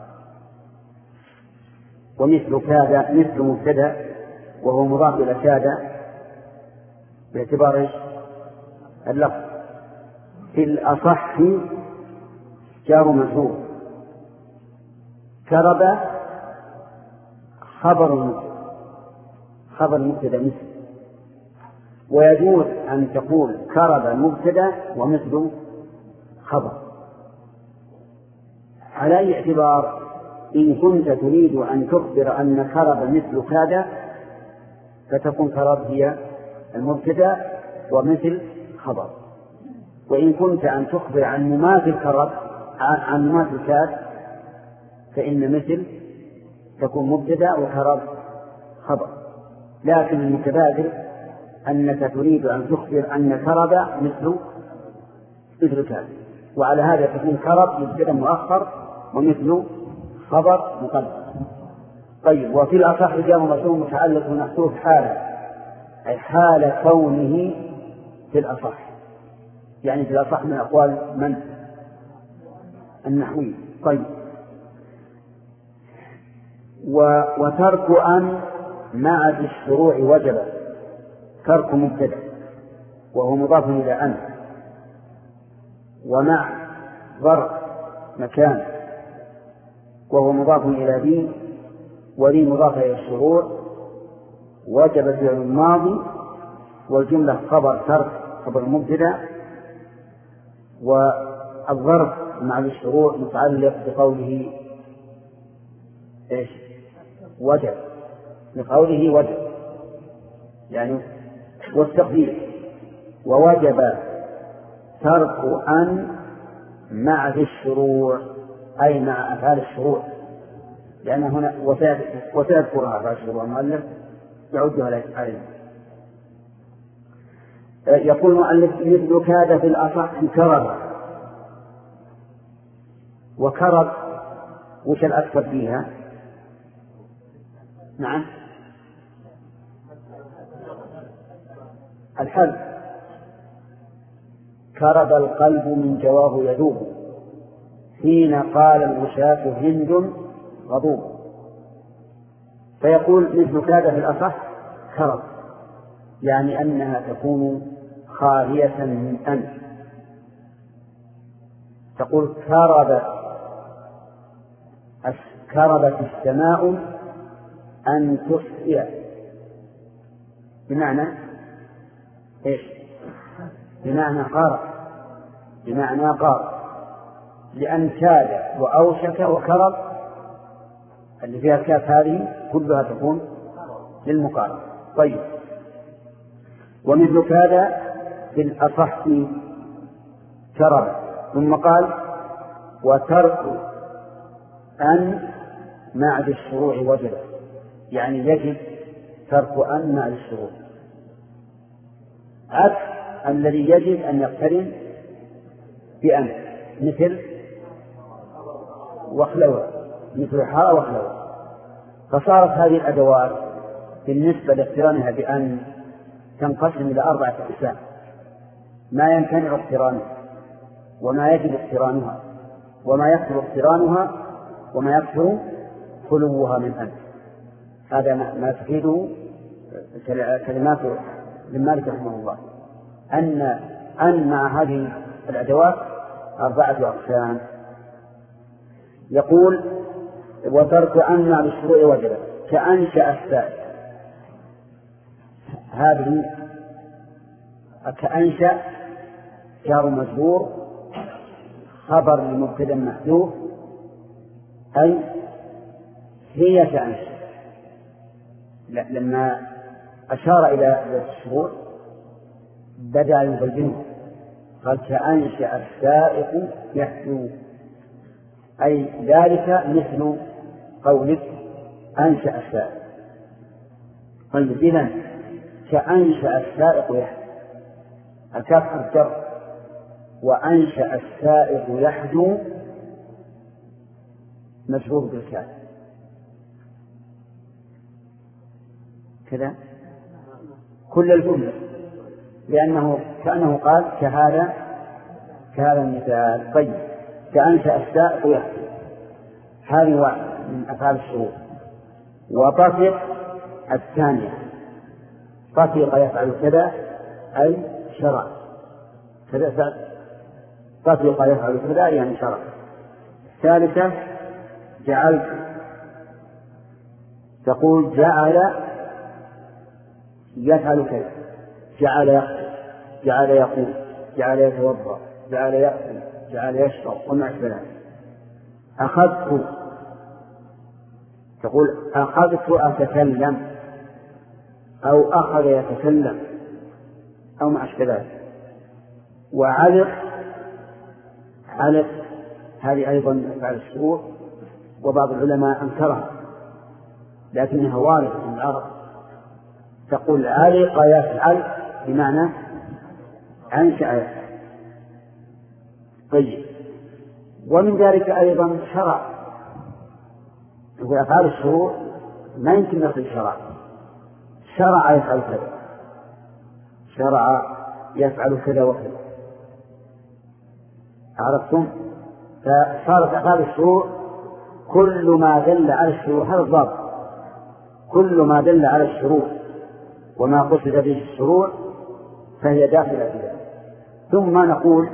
ومثل كاد مثل مبتدأ وهو مضاف إلى كاد باعتبار اللفظ. في الأصح جار مجرور، كرب خبر مبتدأ مثل. ويجوز أن تقول كرب مبتدأ ومثل خبر، على أي اعتبار؟ إن كنت تريد أن تخبر أن كرب مثل كاد فتكون كرب هي المبتدأ ومثل خبر. وإن كنت أن تخبر عن مماثل كرب عن مماثل كاد فإن مثل تكون مبتدأ وكرب خبر. لكن المتبادل أنك تريد أن تخبر أن كرب مثل كاد، وعلى هذا تكون كرب مبتدأ مؤخر ومثل خبر مقدم. طيب وفي الأصح جار مجرور متعلق بمحذوف حالة، أي حال كونه في الأصح، يعني في الأصح من أقوال من النحوي. طيب وترك أن مع الشروع وجب. ترك مبتدأ وهو مضاف إلى أن، ومع ظرف مكان وهو مضاف إلى ذي، وذي مضاف إلى الشروع، وجب فعل الماضي، والجملة خبر ترك خبر مبتدأ، والظرف مع الشروع متعلق بقوله إيش؟ وجب، لقوله وجب يعني والتقدير. ووجب ترك أن مع ذي الشروع أي مع أفعال الشروع، لأن هنا وسيذكرها أفعال الشروع المؤلف يعدها علينا. يقول المؤلف مثل كاد في الأصح كرب. وكرب وش الأكثر فيها؟ نعم الحلف. كرب القلب من جواه يذوب حين قال الوشاة هند غضوب. فيقول مثل كاد في الأصح كرب، يعني أنها تكون خالية من أن. تقول كربت السماء أن تسقي، بمعنى إيش؟ بمعنى قارب، بمعنى قارب، لأن كاد وأوشك وكرب اللي فيها الكاف هذه كلها تكون للمقاربة. طيب، ومثل كاد في الأصح كرب. ثم قال وترك أن مع الشروع وجب، يعني يجب ترك أن مع الشروع، عكس الذي يجب أن يقترن بأن، مثل وخلوة، مثل حاء وخلوة. فصارت هذه الأدوات بالنسبة لاقترانها بأن تنقسم إلى 4 أقسام: ما يمتنع اقترانها، وما يجب اقترانها، وما يكثر اقترانها، وما يكثر خلوها من أن. هذا ما تفيده كلمات ابن مالك رحمه الله، أن مع هذه الأدوات 4 أقسام. يقول وترك أن مع الشروع وجب كأنشأ السائل. هذه كأنشأ جار مجرور خبر لمبتدأ محذوف، أي هي كأنشأ. لما أشار إلى الشروع بدأ يبينه، قال كأنشأ السائق يحدو، أي ذلك مثل قولك أنشأ السائق. طيب، إذن كأنشأ السائق يحدو، الكاف حرف جر، وأنشأ السائق يحدو مجرور بالكاف كذا كل الجملة، لأنه كأنه قال كهذا المثال. طيب، كأنشأ السائق يحدو، هذه واحد من أفعال الشروط. وطفق الثانية، طفق يفعل كذا أي شرع كذا، طفق يفعل كذا يعني شرع. الثالثة جعلت، تقول جعل يفعل كذا، جعل يقتل، جعل يقول، جعل يتوضأ، جعل يأكل، جعل يشرب وما أشبه ذلك. أخذت، تقول أخذت أتكلم، أو أخذ يتكلم، أو ما أشبه ذلك. وعلق، علق هذه أيضا أفعال الشروع، وبعض العلماء أنكرها لكنها واردة من العرب. تقول علق يفعل بمعنى أنشأ يفعل. طيب، ومن ذلك أيضا شرع، يقول أفعال الشروع ما يمكن نقل شرع، شرع يفعل كذا، شرع يفعل كذا وكذا. عرفتم؟ فصارت أفعال الشروع كل ما دل على الشروع، هذا الضابط، كل ما دل على الشروع وما قصد به الشروع فهي داخلة في ذلك. ثم نقول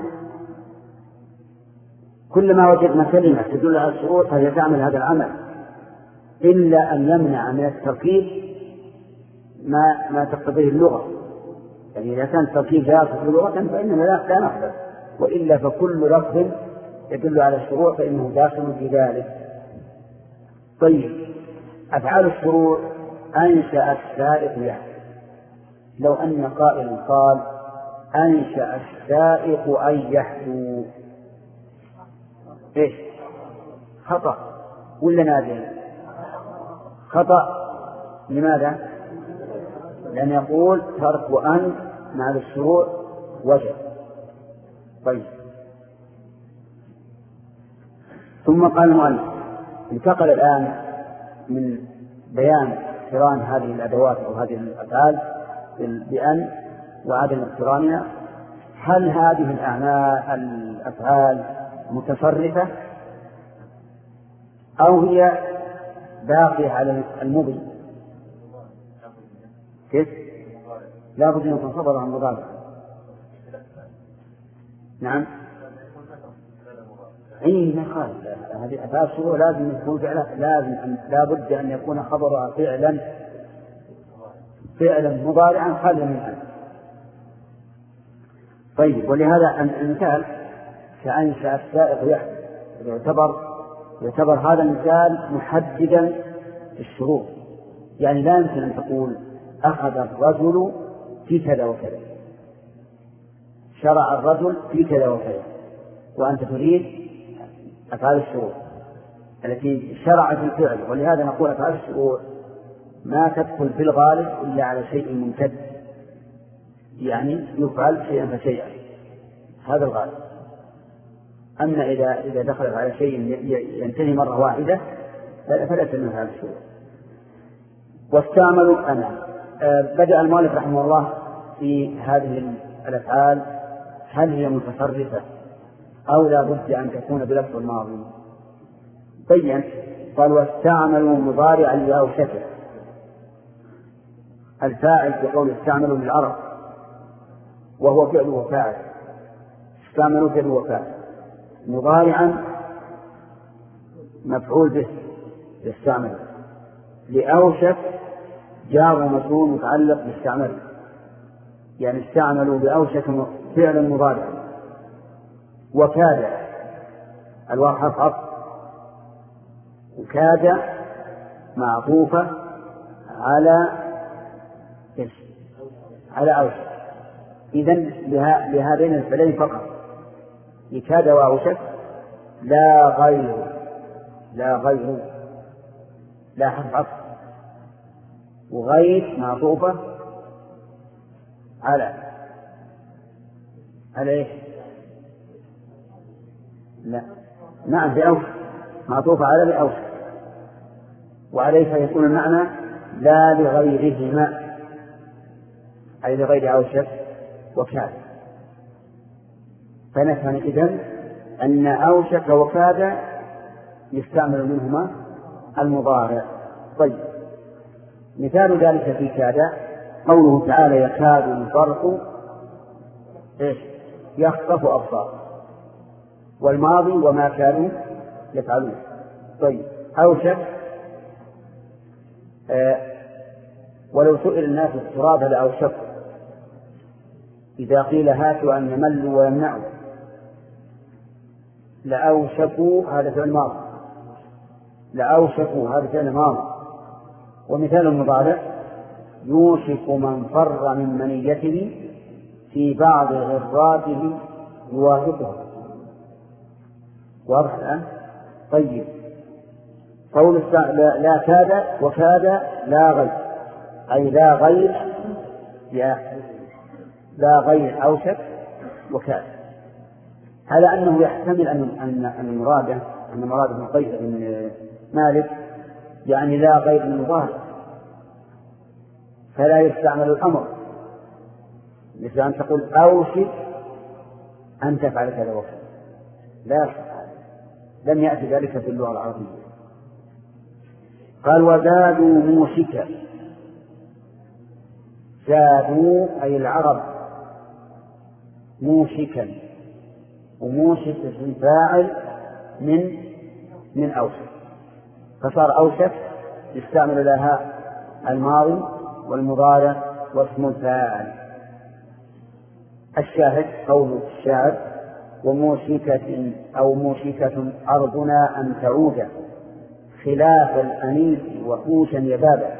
كل ما وجدنا كلمة تدل على الشروع فهي تعمل هذا العمل، إلا أن يمنع من التركيب ما تقتضيه اللغة. يعني إذا كان التركيب لا يصح لغة فإننا لا نقبل، وإلا فكل لفظ يدل على الشروع فإنه داخل في ذلك. طيب، أفعال الشروع أنشأ السائق يحدو. لو أن قائل قال أنشأ السائق أن يحدو، إيش؟ خطأ ولا نادم؟ خطأ. لماذا؟ لأن يقول ترك أن مع الشروع وجب. طيب، ثم قال المؤلف انتقل الآن من بيان اقتران هذه الأدوات أو هذه الأفعال بأن وعدم اقترانها. هل هذه الأفعال متصرفة أو هي باقية على المضي؟ كيف؟ لا بد أن تنصبر عن مضارع. نعم، أي مقال هذه أفعال الشروع لازم يكون فعلا، لا بد أن يكون خبرها فعلا مضارعا خاليا من أن. طيب، ولهذا المثال كأنشأ السائق يحدث يعتبر هذا المثال محددا الشروط. يعني لا يمكن أن تقول أخذ الرجل في كذا وكذا، شرع الرجل في كذا وكذا، وأنت تريد أفعال الشروط التي شرعت الفعل. ولهذا نقول أفعال الشروط ما تدخل في الغالب إلا على شيء ممتد، يعني يفعل شيئا فشيئا، هذا الغالب. أما إذا دخلت على شيء ينتهي مرة واحدة فلا تنهى هذا الشروط. واستعملوا أنا. بدأ المؤلف رحمه الله في هذه الأفعال هل هي متصرفة أو لا بد أن تكون بلفظ الماضي. بين قال واستعملوا مضارعا لأوشكه. الفاعل في قول استعملوا للعرب وهو فعل وفاعل، استعملوا فعل وفاعل. مضارعا مفعول به يستعمل، لأوشك جار ومجرور متعلق باستعمل، يعني استعملوا بأوشك فعل مضارع. وكاد الواو حرف عطف، وكاد معطوفة على أوشك. إذن بهذين الفعلين فقط، لكاد وأوشك، لا غير لا حرف عطف، وغير معطوفة على إيش؟ لا، نعم، بأوشك، معطوفة على بأوشك، وعليه فيكون المعنى لا لغيرهما، أي لغير أوشك وكاد. فنفهم إذن أن أوشك وكاد يستعمل منهما المضارع. طيب، مثال ذلك في كاد قوله تعالى يكاد البرق يخطف أبصار، والماضي وما كانوا يفعلون. طيب، أوشك ولو سئل الناس التراب لأوشك، إذا قيل هاتوا أن يملوا ويمنعوا لأوشكوا، هذا فعل ماضي، لأوشكوا هذا فعل ماضي. ومثال المضارع يوشك من فر من منيته في بعض غراته يوافقه. واضح الآن؟ طيب، قول لا كاد وكاد لا غير، أي لا غير أوشك وكاد، على أنه يحتمل أن المراد من قيس بن مالك يعني لا غير المضارع، فلا يستعمل الأمر، مثل أن تقول أوشك أن تفعل كذا وكذا، لا، لم يأتي ذلك في اللغة العربية. قال وزادوا موشكا، زادوا أي العرب موشكا، وموشك اسم فاعل من أوشك، فصار أوشك يستعمل لها الماضي والمضارع واسم الفاعل. الشاهد قول الشاعر وموشكة أو موشكة أرضنا أن تعود خلاف الأنيس وحوشا يبابا.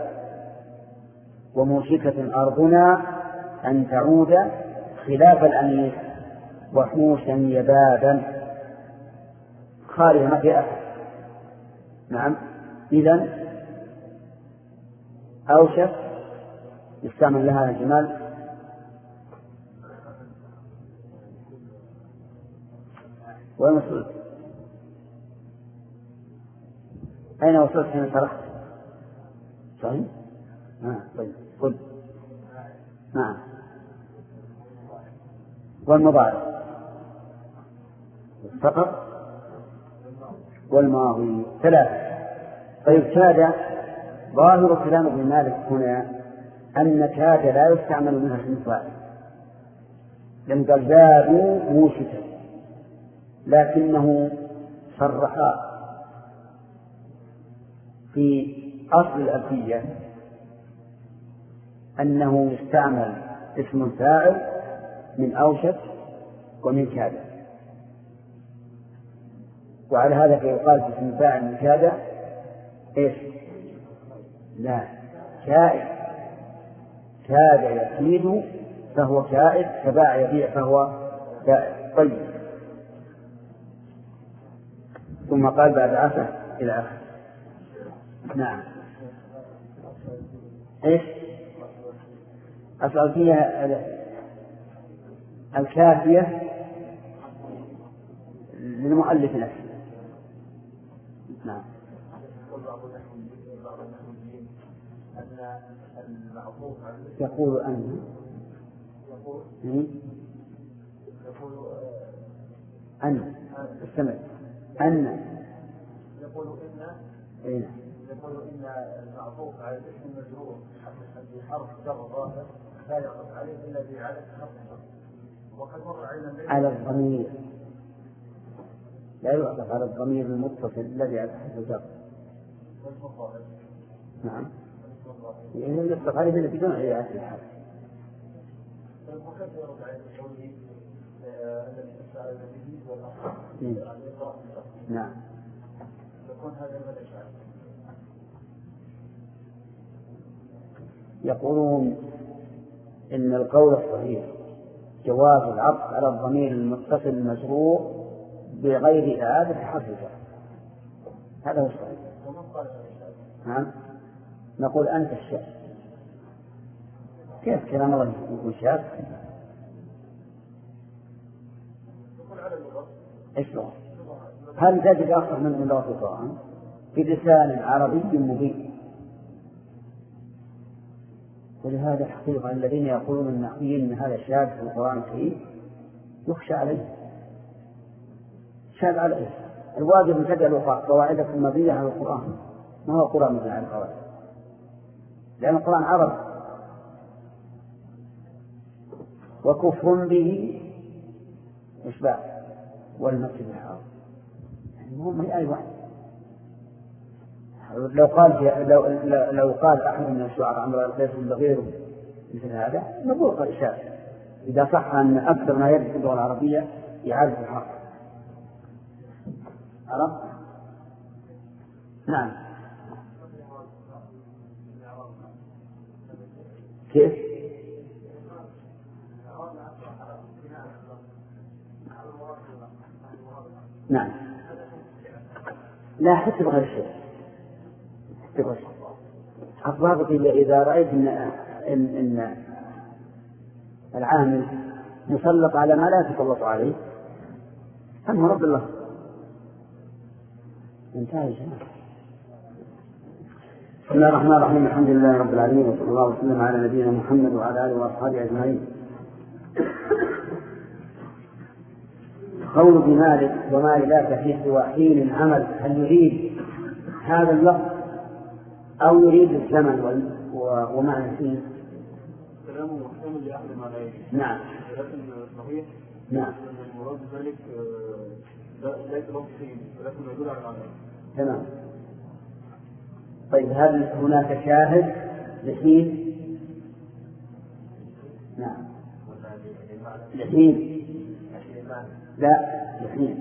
وموشكة أرضنا أن تعود خلاف الأنيس وحوشا يبابا، خالية ما في أحد. نعم، إذن أوشك يستعمل لها الجمال والمسؤول. أين وصلت حين شرحت؟ صحيح؟ طيب، قل. نعم، والمضارع فقط والماضي ثلاثة. طيب، كاد ظاهر كلام ابن مالك هنا أن كاد لا يستعمل منها اسم فاعل، لأن قال زادوا موشكا، لكنه صرح في أصل الألفية أنه يستعمل اسم فاعل من أوشك ومن كاد. وعلى هذا فيقال في اسم فاعل من كاد إيش؟ لا، كائد. كاد يكيد فهو كائد، كباع يبيع فهو كائد. طيب، ثم قال بعد عسى إلى آخر. نعم. إيش؟ أسأل فيها الكافية للمؤلف نفسه. نعم. يقول أن استمع أن يقول إن المعطوف على الاسم المجرور بحرف جر ظاهر لا يقف عليه إلا بإعادة حرف الجر. وقد مر على الضمير، لا يعطف على الضمير المتصل الذي على حرف الجر. نعم، يعني يطلق عليه بدون إعادة الحرف. وكيف يرد عليه بقوله الذي تسأل به والأخر؟ نعم. يكون هذا المدى شعر. يقولون إن القول الصحيح جواز العطف على الضمير المتصل المجرور بغير إعادة حرف الجر. هذا هو الصحيح. نعم، نقول أنت الشاذ. كيف كلام الله يقول شاذ؟ إيش لغة؟ هل تجد أكثر من لغة القرآن في لسان عربي مبين؟ ولهذا حقيقة الذين يقولون النحويين أن هذا شاذ في القرآن الكريم يخشى عليه. شاذ عليه. الواجب أن تجعلوا قواعدكم مبنية على القرآن، ما هو قرآن مبني على القواعد، لأن القرآن عربي. وكفر به إشباع والمسجد الحرام، يعني هم هي أي واحد. لو قال أحد من الشعراء عمرو القيس ولا غيره مثل هذا نقول قد شاذ، إذا صح أن أكثر ما يجب في اللغة العربية إعادة الحق. عرفت؟ نعم. كيف؟ نعم، لا حتى بغير شيء. الضابط إذا رأيت إن العامل مسلط على ما لا تسلط عليه فهو رب الله. انتهى الجمال. بسم الله الرحمن الرحيم. الحمد لله رب العالمين، وصلى الله وسلم على نبينا محمد وعلى آله وأصحابه أجمعين. قول ابن مالك وما إلاك في سوى حين العمل، هل يريد هذا اللفظ أو يريد الزمن ومعنى فيه؟ كلامه محتمل لأحد معناه. نعم. لكن صحيح. نعم. المراد ذلك ليس لفظ حين ولكن يدل على معناه. تمام. طيب، هل هناك شاهد لحين؟ نعم. لحين؟ لا، لحين.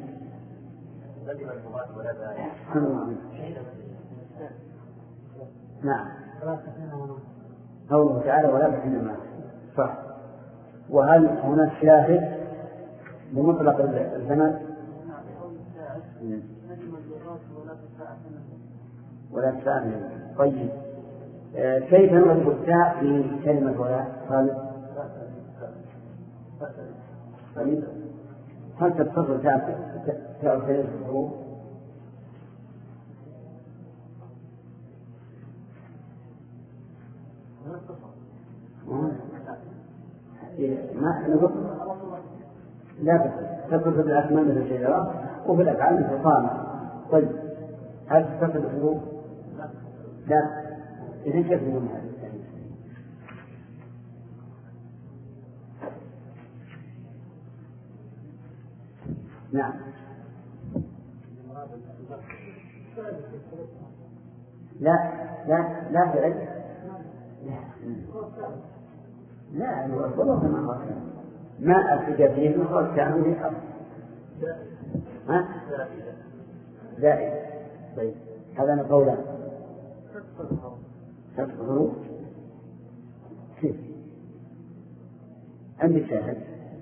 نعم. قوله تعالى ولا تحين معه، صح. وهل هناك شاهد بمطلق الزمن؟ ولا تساءل. طيب، كيف نعرف التاء في كلمة ولا؟ طيب، هل تتصل تاء في الحروف؟ ما نقول لا تتصل بالأسماء مثل الشجرة وفي الأفعال مثل قام. طيب، هل تتصل بالحروف؟ لا. إذن كيف نقول هذا؟ نعم. لا لا لا فعل. لا الوضوء ما هو ما أفسد فيه المفرد كان به حرف. ها؟ زائد. طيب هذا من قولان. فتح الحروف كيف؟ عندي شاهد.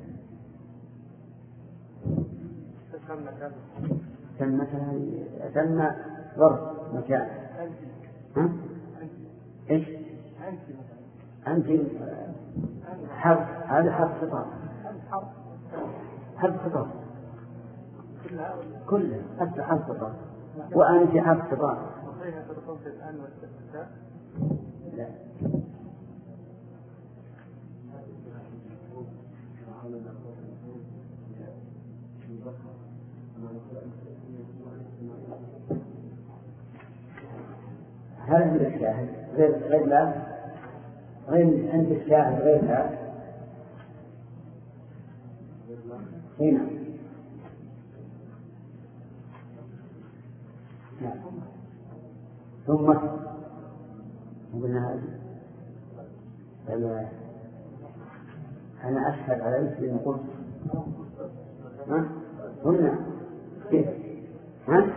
ثم ظرف مكان. ها؟ إيش؟ أنت حرف، هذا حرف خطاب. حرف خطاب كله حتى حرف خطاب. وأنت حرف خطاب. لا. هل عند الشاهد غير لا؟ غير عند الشاهد غير لا؟ هنا. ثم قلنا هذا أنا أشهد عليك بأن قلت هنا كيف؟ ها؟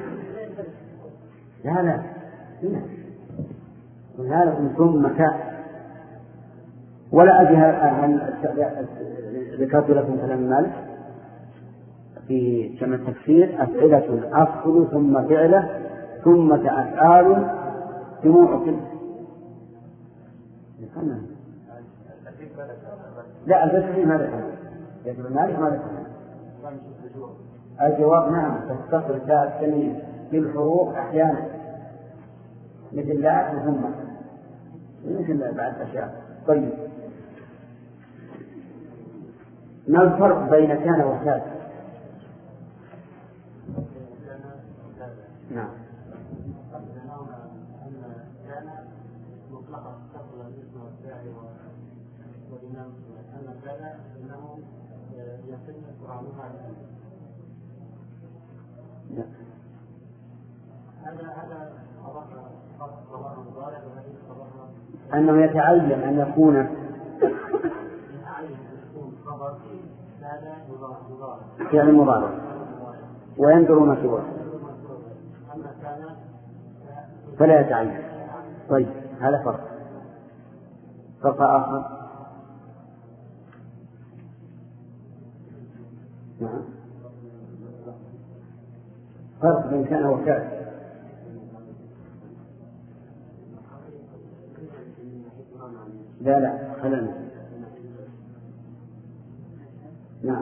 لا هنا هذا ثم كاء. ولا أدري هل ذكرت لكم كلام مالك في كما التفسير أفعلة أفعل ثم فعله ثم أفعال جموع كله. لا البشري ما ذكر يقول مالك ما ذكر. الجواب نعم تستقر تاء التمييز بالحروف أحيانا مثل لا وثم مثل بعد أشياء. طيب ما الفرق بين كان وكاد؟ نعم أنه يتعين أن يكون فعل مضارع وينظر ما سواه فلا يتعين. طيب هذا فرق آخر. نعم فرق بين كان وكان. لا خلنا. نعم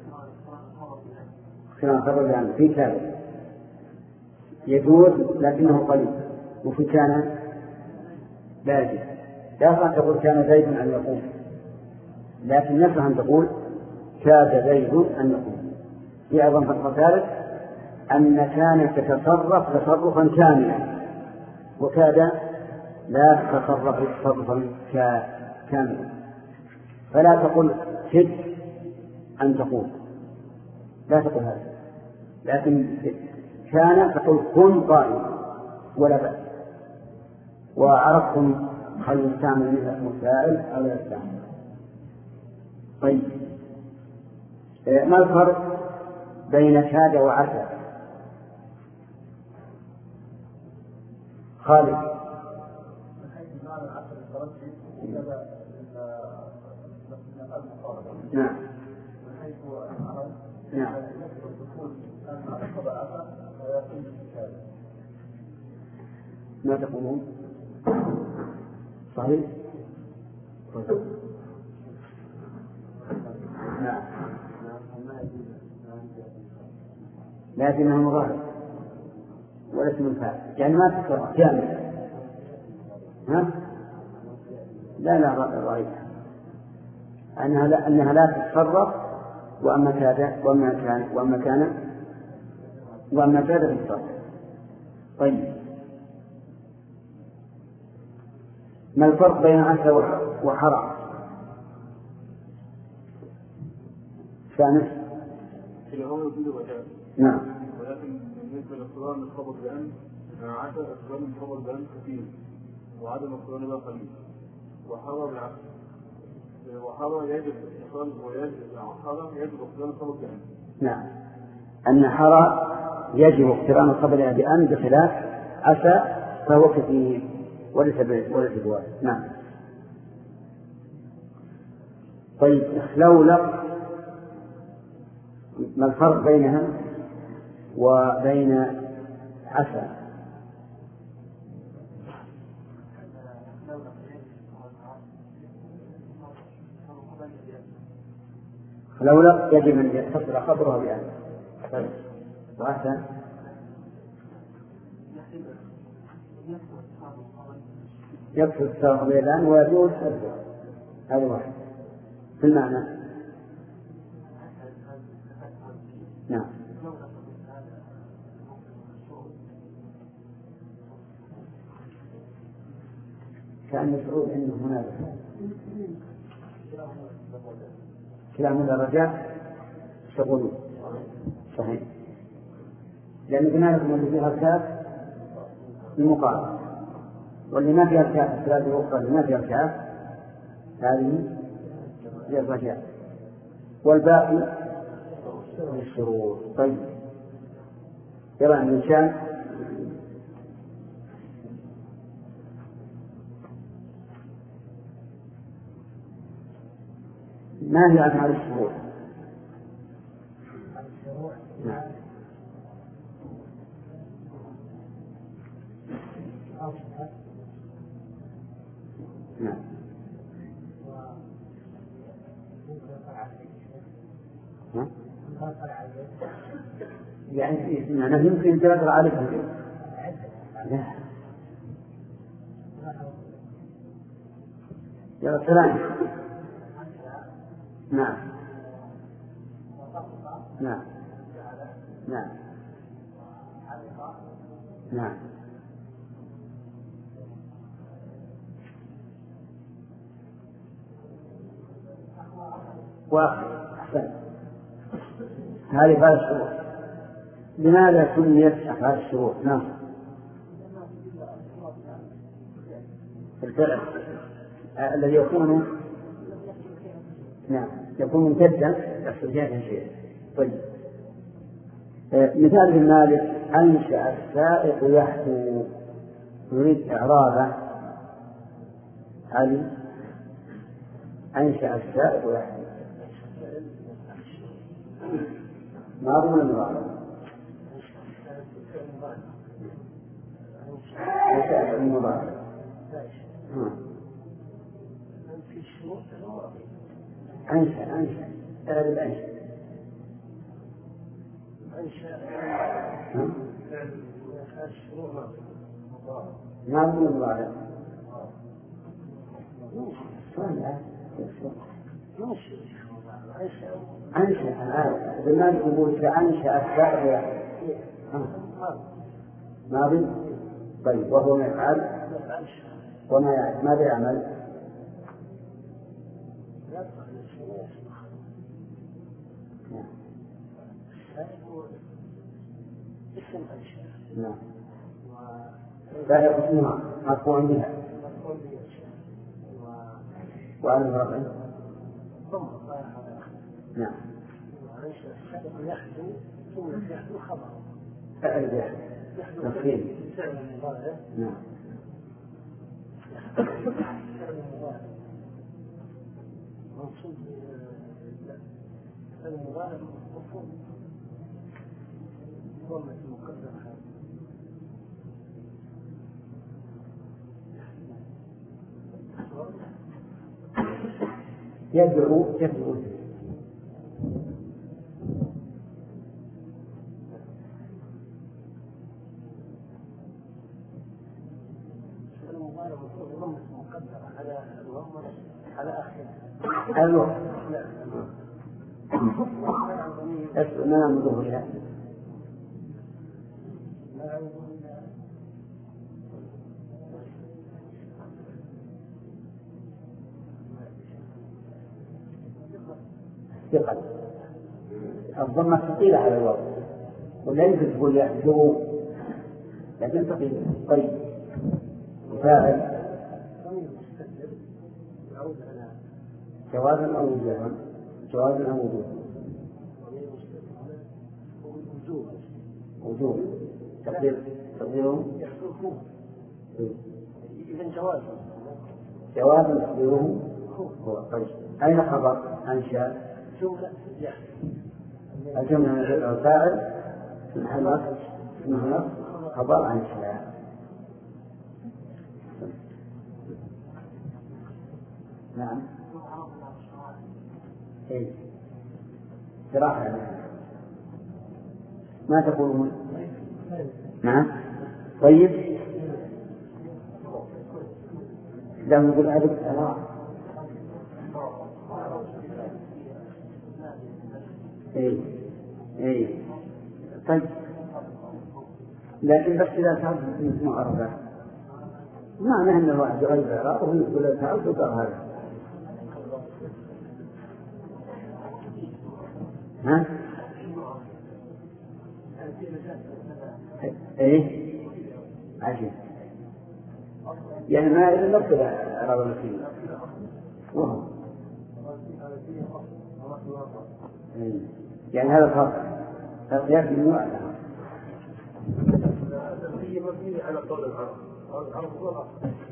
كما خبر يعني في كان يجوز لكنه قليل، وفي كان لا يجوز. لا يصح تقول كان زيد أن يقوم، لكن يصح أن تقول كاد زيد أن يقوم. في أيضا فرق ثالث أن كان تتصرف تصرفا كاملا وكاد لا تتصرف تصرفا كاملا. فلا تقل كد أن تقول، لا تقول هذا، لكن كان تقول كن قائما ولا بأس. وعرفتم هل يستعمل منها المسائل أو لا يستعمل. طيب ما الفرق بين كاد وعسى؟ خالد. نعم نعم ما تقولون؟ صحيح؟ نعم لكنها مضارع وليس من فاعل، يعني ما تتصرف كامل. ها؟ لا رأيت أنها لا تتصرف، وأما كان تتصرف. طيب ما الفرق بين عسى وحرى؟ ثاني نعم. ولكن بالنسبة للقرآن الخبر بأن عسى القرآن الخبر بأن كثير وعدم القرآن بقى قليل، وحرى بالعكس. وحرى يجب السؤال هو حرى يجب اقتران الخبر بأن. نعم، أن حرى يجب اقتران الخبر بأن بخلاف عسى فهو كثير وليس بواحد. نعم. طيب لولق ما الفرق بينها وبين عسى؟ لولق يجب أن يتصل خبرها بأن. طيب وعسى يقصد اتصال بأن ويجوز حذفها. هذا واحد في المعنى. نعم. كان مسعود أنه هناك كلام الرجاء شغلون صحيح، لأن هناك من فيها الكاف المقابل، واللي ما فيها الكاف الثلاثة الأخرى اللي ما فيها الكاف هذه هي الرجاء، والباقي الشروط. طيب يرى الإنسان ما هي أفعال الشروط؟ نعم. نعم. يعني معناه يمكن تقرأ عليك. لا يا سلام. نعم. نعم. نعم. نعم. وأحسن هذه أفعال الشروط. لماذا سميت أفعال الشروط؟ نعم. الفعل الذي يكون نعم يكون ممتدا يحصل فيها شيء. طيب مثال ابن مالك أنشأ السائق يحثو، يريد إعرابه. علي أنشأ السائق يحثو ما أظن المضارع. أنشأ المضارع. أنشأ تعرف أنشأ ما أظن المضارع. أنشأ الآن بما يقول كأنشأ السائق ماضي. طيب وهو ما يفعل ماذا يعمل؟ نعم. سائق اسمها مرفوع بها وعلى الرفع. نعم. يحدو ثم يحدو خبر فعل يحدو تفخيم. نعم. فعل المضارع منصوب فعل المضارع مفعول ضمة المقدرة. يدعو المضارع ضمة مقدرة على آخره الوقت. ما نعمله إلى ثقل. الضمة ثقيلة على الوقت ولا يمكن تقول يحجو لكن ثقيلة. طيب فاعل جوازا أو وجوبا؟ جواز أو وجوب تقديرهم إذن جواز تقديرهم هو. طيب أين خبر أنشأ؟ الجملة من الفاعل في محل خبر أنشأ. نعم إيه صراحة ما تقولون؟ نعم طيب لو نقول أدب إيه طيب لكن بس إذا تعرف معرفة معنى أنه واحد غير العراق وهو يقول إذا تعرف وقال هذا ها؟ إيه عجيب يعني ما يمثل أعراض المسلمين وهو يعني هذا الفرق يأتي من واحد هي مبنية على قول العرب غلط.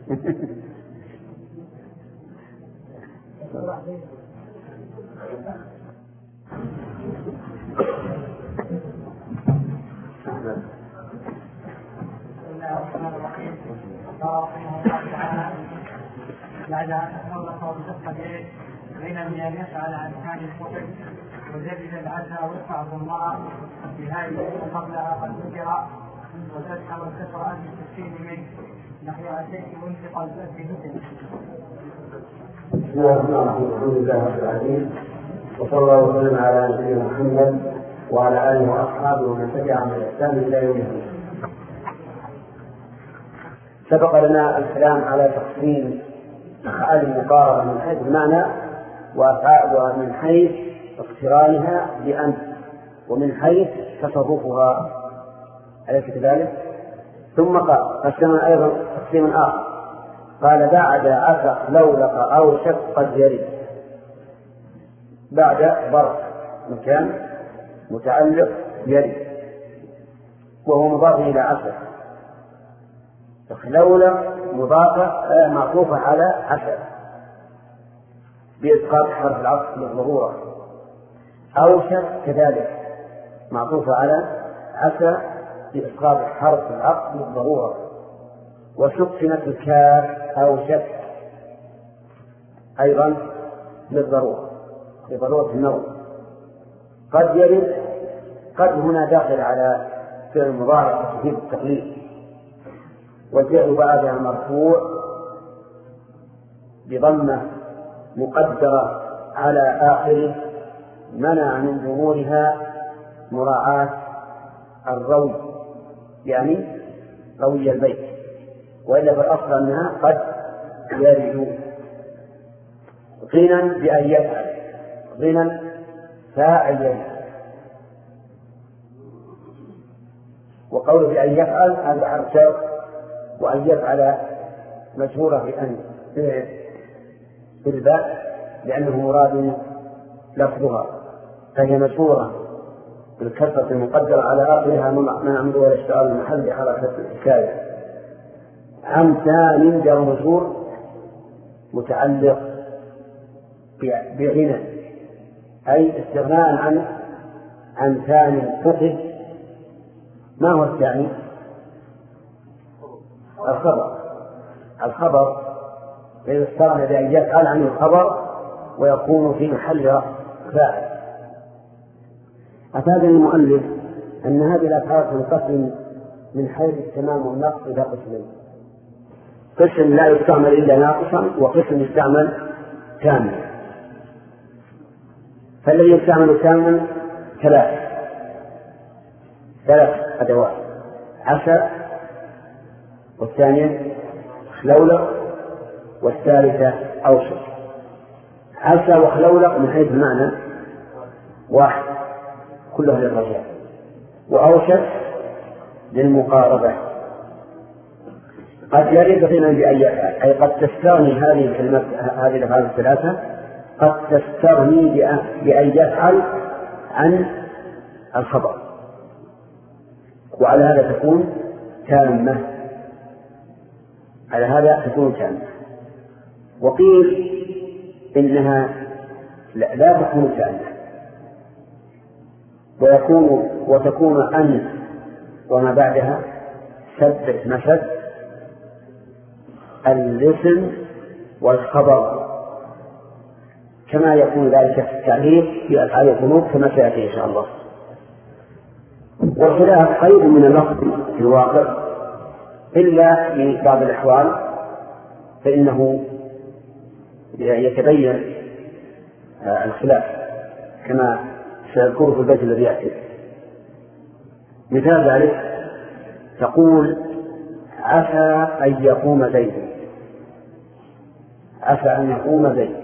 بعد أن تخلص وبدقة بين أن يسأل عن كان الكتب وجدد العزى ويرفع الله بهذه قبلها قد ذكر وتسحب الكسر عن التسكين منه نحو أتيت وانتقى البث مثل. بسم الله الرحمن الرحيم. الحمد لله رب العالمين وصلى الله وسلم على نبينا محمد وعلى آله وأصحابه ومن تبعهم بإحسان إلى يوم الدين. سبق لنا الكلام على تقسيم أفعال المقاربة من حيث المعنى ومن حيث اقترانها بأن ومن حيث تصرفها، أليس كذلك؟ ثم قال قسمنا أيضا تقسيم آخر قال بعد عفق لولق أو شق قد يرد. بعد ظرف مكان متعلق يرد وهو مضاف إلى عفق. لولق مضافة معطوفة على عفق بإسقاط حرف العطف للضرورة، أو شق كذلك معطوفة على عفق بإسقاط حرف العطف للضرورة، وسكنت الكاف أو شك أيضا للضرورة لضرورة النوم. قد يرد قد هنا داخل على فعل المضارع تفيد التقليد، والفعل بعدها مرفوع بضمة مقدرة على آخره منع من ظهورها مراعاة الروي يعني روي البيت، وإلا فالأصل أنها قد يرد. غنى بأن يفعل غنى فاعل يرد، وقوله بأن يفعل هذا حرف شرط، وأن يفعل مشهورة بأن بالباء لأنه مراد لفظها، فهي مشهورة بالكسرة المقدرة على آخرها من عمد ولا اشتغال المحل بحركة الكاية. عن ثانٍ جاء مشهور متعلق بغنى أي استغناء عن ثانٍ فقد. ما هو الثاني؟ الخبر إذا استغنى بأن يفعل عنه الخبر ويكون في محل فاعل. أفاد المؤلف أن هذه الأفعال تنقسم من حيث التمام والنقص إلى قسمين: قسم لا يستعمل إلا ناقصا، وقسم يستعمل كاملا. فالذي يستعمل كاملا ثلاث أدوات: عسى، والثانية خلولق، والثالثة أوشك. عسى وخلولق من حيث المعنى واحد كلها للرجاء، وأوشك للمقاربة. قد يرد غنى بأن يفعل أي قد تستغني هذه الكلمات هذه الأفعال الثلاثة قد تستغني بأن يفعل عن الخبر، وعلى هذا تكون تامة. على هذا تكون تامة. وقيل إنها لا تكون تامة، وتكون أن وما بعدها سدت مسد الاسم والخبر، كما يكون ذلك في التعريف في أفعال القنوت كما سيأتي إن شاء الله. والخلاف قريب من اللفظ في الواقع، إلا في بعض الأحوال فإنه يتبين الخلاف كما سيذكره في البيت الذي يأتي. مثال ذلك تقول عسى أن يقوم زيد، عسى أن يقوم زيد،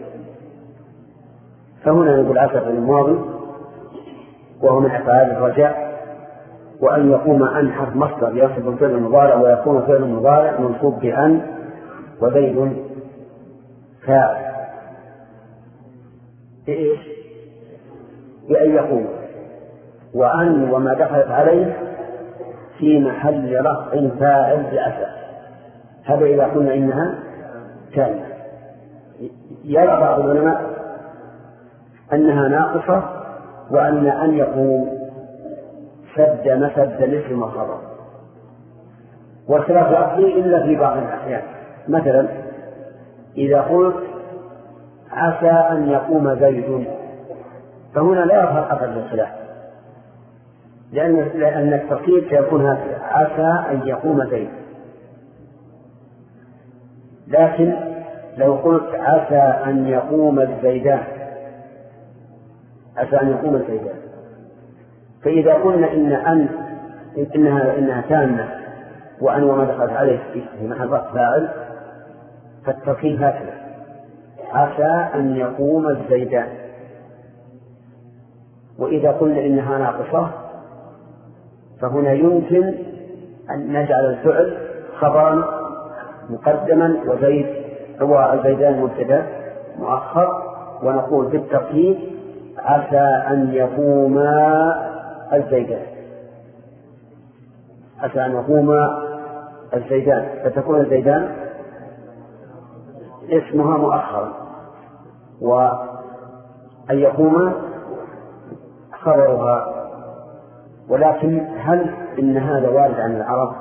فهنا نقول عسى في الماضي وهو من أفعال الرجاء، وأن يقوم أن حرف مصدر يصف الفعل المضارع ويكون فعل المضارع منصوب بأن وزيد فاعل بأن يقوم، وأن وما دخلت عليه في محل رفع فاعل بعسى. هذا إذا قلنا إنها تامة. يرى بعض العلماء أنها ناقصة، وأن يقوم سد مسد الاسم والخبر، والخلاف الأصلي إلا في بعض الأحيان. مثلا إذا قلت عسى أن يقوم زيد، فهنا لا يظهر أثر للخلاف، لأن التركيب سيكون هكذا: عسى أن يقوم زيد. لكن لو قلت عسى أن يقوم الزيدان، عسى أن يقوم الزيدان، فإذا قلنا إنها تامة وأن وما دخلت عليه في محل رفع فاعل، فالتركيب هكذا: عسى أن يقوم الزيدان. وإذا قلنا إنها ناقصة، فهنا يمكن أن نجعل الفعل خبرا مقدما وزيد هو الزيدان مبتدا مؤخر، ونقول بالتركيب عسى أن يقوما الزيدان، عسى أن يقوما الزيدان، فتكون الزيدان اسمها مؤخرا، وأن يقوم خبرها. ولكن هل إن هذا وارد عن العرب؟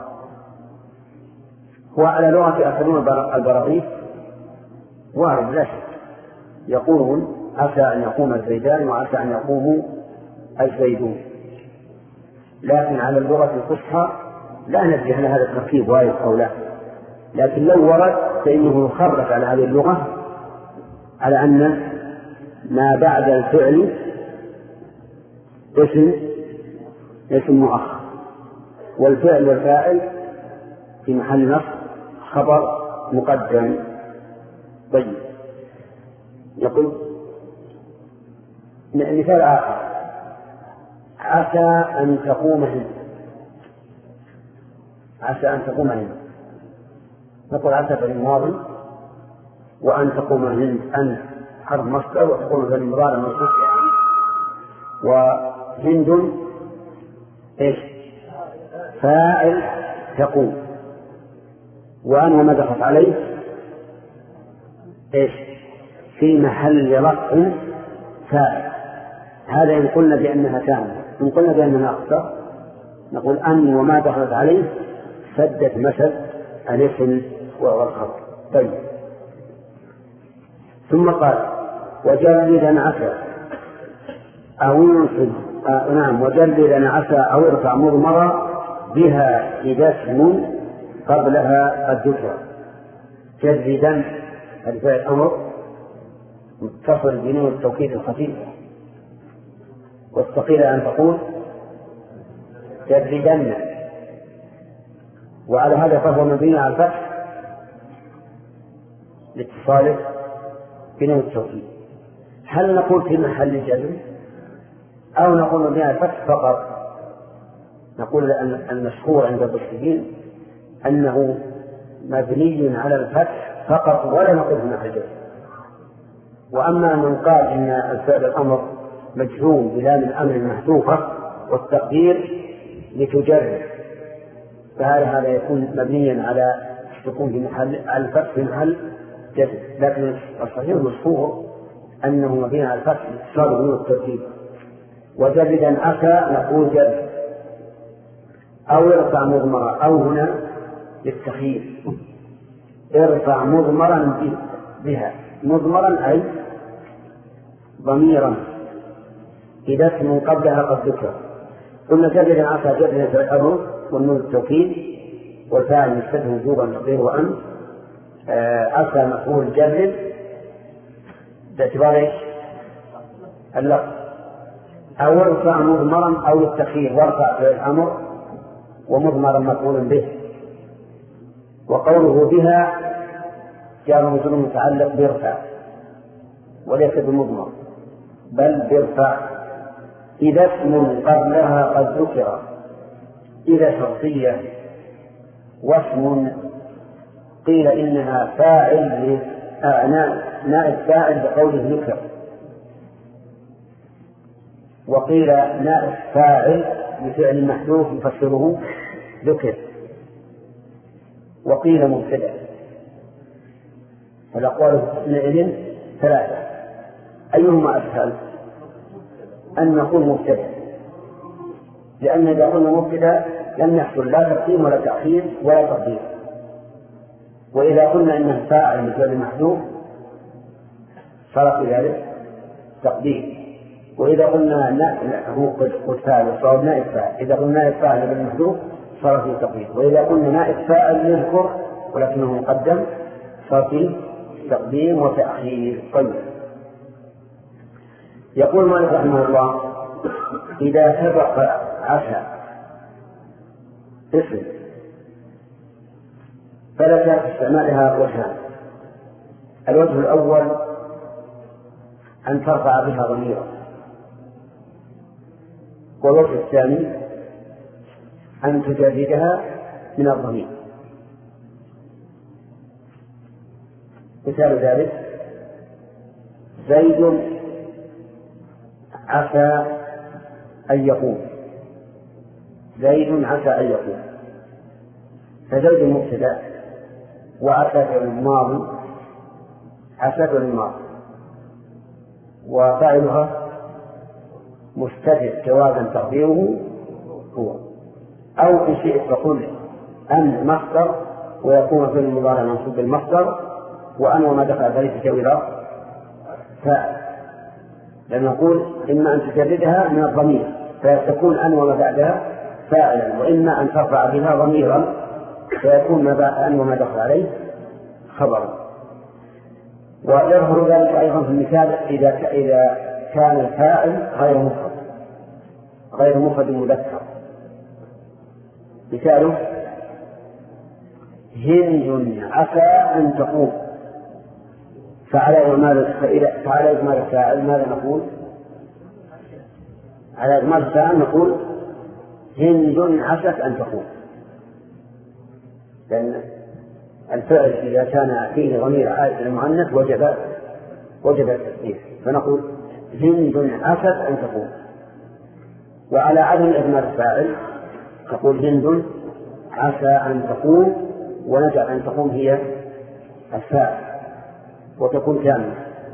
هو على لغة يأخذون البراغيث وارد لا شك، يقولون عسى أن يقوم الزيدان وعسى أن يقوموا الزيدون، لكن على اللغة الفصحى لا ندري هل هذا التركيب وارد أو لا. لكن لو ورد فإنه يخرج على هذه اللغة على أن ما بعد الفعل اسم مؤخر، والفعل والفاعل في محل نصب خبر مقدم. طيب، يقول مثال آخر: عسى أن تقوم هند، عسى أن تقوم هند، نقول عسى في الماضي، وأن تقوم هند أن حرف مصدر، وتقوم في المضارع منصوب، وهند فاعل تقوم، وأن وما دخلت عليه في محل رفع فاعل. هذا إن قلنا بأنها تامة. إن قلنا بأنها ناقصة نقول أن وما دخلت عليه سدت مسد الاسم والخبر. طيب، ثم قال: وجردا عسى أو ينصب وجردا عسى أو ارفع مضمرا بها إذا اسم قبلها قد ذكر. جردا الفعل أمر متصل بنون التوكيد الخفيف، والثقيل أن تقول جردن، وعلى هذا فهو مبني على الفتح لاتصاله بنون التوكيد. هل نقول في محل جزم أو نقول مبني على الفتح فقط؟ نقول أن المشهور عند البصريين أنه مبني على الفتح فقط، ولا نقول في محل جزم، وأما من قال إن الفعل الأمر مجزوم بلام الأمر المحذوفة والتقدير لتجرب، فهذا يكون مبنيا على السكون في محل على الفتح في محل جزم، لكن الصحيح المشهور أنه مبني على الفتح اتصال من الترتيب. وجردا عسى نقول جرد أو يرفع مضمرا، أو هنا للتخيير، ارفع مضمرا بها، مضمرا أي ضميرا إذا اسم قبلها قد ذكر. قلنا جرد عسى جرد في الأمر والنون التوكيد والفاعل يستدعي وجوبا تقديره وأن عسى مفعول جرد باعتبار ايش؟ اللفظ، أو ارفع مضمرا أو للتخيير، وارفع في الأمر ومضمرا مفعول به. وقوله بها جار مجرور متعلق بيرفع وليس بمضمر بل بيرفع إذا اسم قبلها قد ذكر، إذا شرطية واسم قيل إنها فاعل نائب فاعل بقوله ذكر، وقيل نائب فاعل بفعل محذوف يفسره ذكر، وقيل مبتدأ. فالأقوال حينئذ ثلاثة، أيهما أسهل؟ أن نقول مبتدأ، لأن إذا قلنا مبتدأ لم يحصل لا تقديم ولا تأخير ولا تقدير. وإذا قلنا إنه فاعل بفعل محذوف صار في ذلك تقدير. وإذا قلنا هو قد فاعل وصار نائب فاعل، إذا قلنا نائب فاعل بالمحذوف صار في تقدير. وإذا قلنا نائب فاعل يذكر ولكنه مقدم صار في تقديم وتأخير. طيب، يقول مالك رحمه الله إذا سبق عسى اسم فلك استعمالها وجهان. الوجه الأول أن ترفع بها ضميرا، والوجه الثاني أن تجردها من الضمير. مثال ذلك زيد عسى أن يقوم، زيد عسى أن يقوم، فزيد مبتدأ وعسى فعل الماضي، عسى فعل الماضي وفاعلها مستتر جوازا تقديره هو، أو إن شئت فقل أن مصدر ويكون في المضارع منصوب بالمصدر، وأن وما دخل ذلك جويرا لنقول إما أن تجردها من الضمير فيكون أن وما بعدها فاعلا، وإما أن ترفع بها ضميرا فيكون أن وما دخل عليه خبرا. ويظهر ذلك أيضا في المثال إذا كان الفاعل غير مفرد مذكر. مثاله هند عسى أن تقوم، فعلى إجمال الفاعل ماذا نقول؟ على إجمال الفاعل نقول هند عسى أن تقوم، لأن الفعل إذا كان فيه ضمير عائد إلى المؤنث وجب التسليم، فنقول هند عسى أن تقوم. وعلى عدم إجمال الفاعل تقول هند عسى أن تقوم، ونجعل أن تقوم هي الفاعل وتكون كاملة.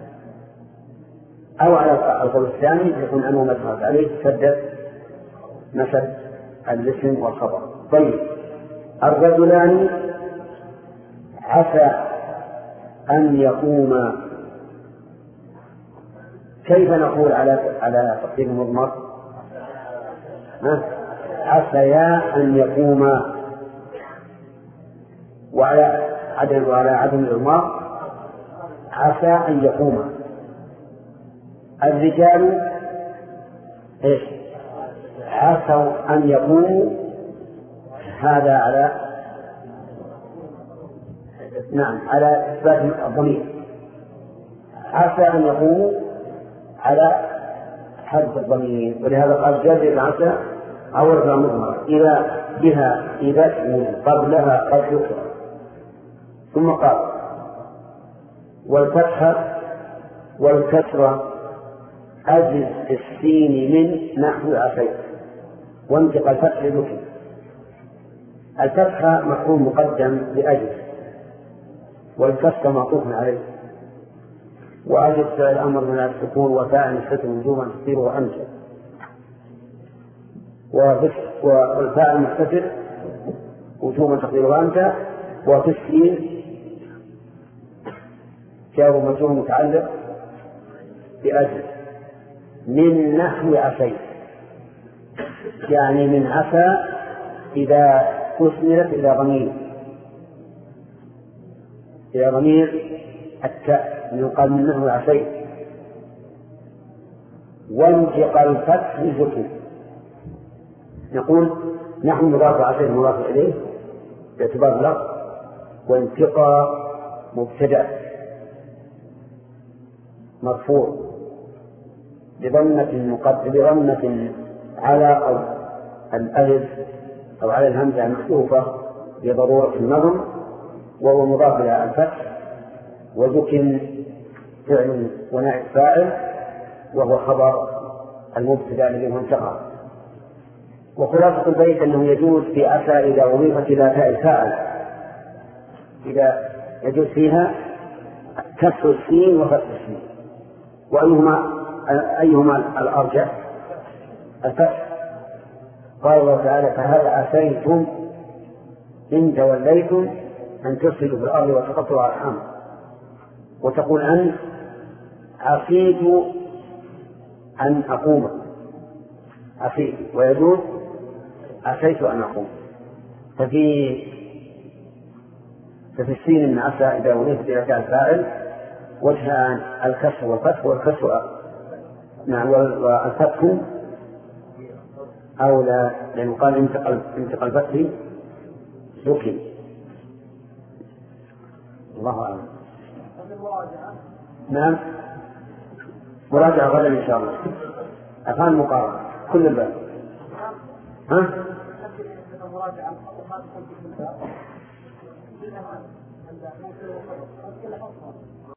أو على القول الثاني يكون أنه مدخل عليه تسدد مثل الاسم والخبر. طيب، الرجلان عسى أن يقوما، كيف نقول على تقديم المضمر؟ عسيا أن يقوما. وعلى عدم الإضمار عسى أن يقوما. الرجال إيش؟ عسوا أن يقوموا، هذا على إثبات الضمير. عسى أن يقوموا على حذف الضمير، ولهذا قال جرد عسى أو ارفع مضمر إذا بها إذا قبلها قد ذكر. ثم قال والفتحة، والفتحة تكون على إثبات الضمير، والفتحة تكون على حذف الضمير. ثم قال والفتحة تكون على إثبات الضمير، والفتحة تكون على حذف الضمير. ثم قال والفتحة تكون على إثبات الضمير، والفتحة تكون على حذف الضمير. ثم قال والكسرة أجز السين من نحو عصيت وانتقى الفتح ذكي. الفتح مفعول مقدم لأجز والكسر معطوف عليه، وأجز فعل الأمر من السكون وفاعل الفتح وجوبا تصيره أنت، والفاعل مستتر وجوبا تقديره أنت، وفي السين جار ومجرور متعلق بأجل من نحو عسيت، يعني من عسى إذا أسندت إلى ضمير التاء يقال من نحو عسيت. وانتقى الفتح زكي، نقول نحن مضاف عسيت مضاف إليه باعتبار لفظ، وانتقى مبتدأ مرفوع بضمة على أو الألف أو على الهمزة المحذوفة لضرورة النظم، وهو مضاف إلى الفتح، وذكر فعل ونائب فاعل وهو خبر المبتدأ الذي هو انتقى. وخلاصة البيت أنه يجوز في عسى إذا أضيفت إلى تاء الفاعل، إذا يجوز فيها كسر السين وفتح السين، وأيهما الأرجح؟ الفتح. قال الله تعالى فهل عسيتم إن توليتم أن تفسدوا في الأرض وتقطعوا أرحامكم، وتقول أن عصيت أن أقوم، عصيت، ويجوز عسيت أن أقوم. ففي السين من عسى إذا أضيفت إلى فعل الفاعل وجهان، الكسر والفتح، والكسر والفتح أولى، لأنه قال انتقى الفتح ذكي. الله أعلم. نعم، مراجعة غدا إن شاء الله، أفعال مقارنة كل الباب. ها؟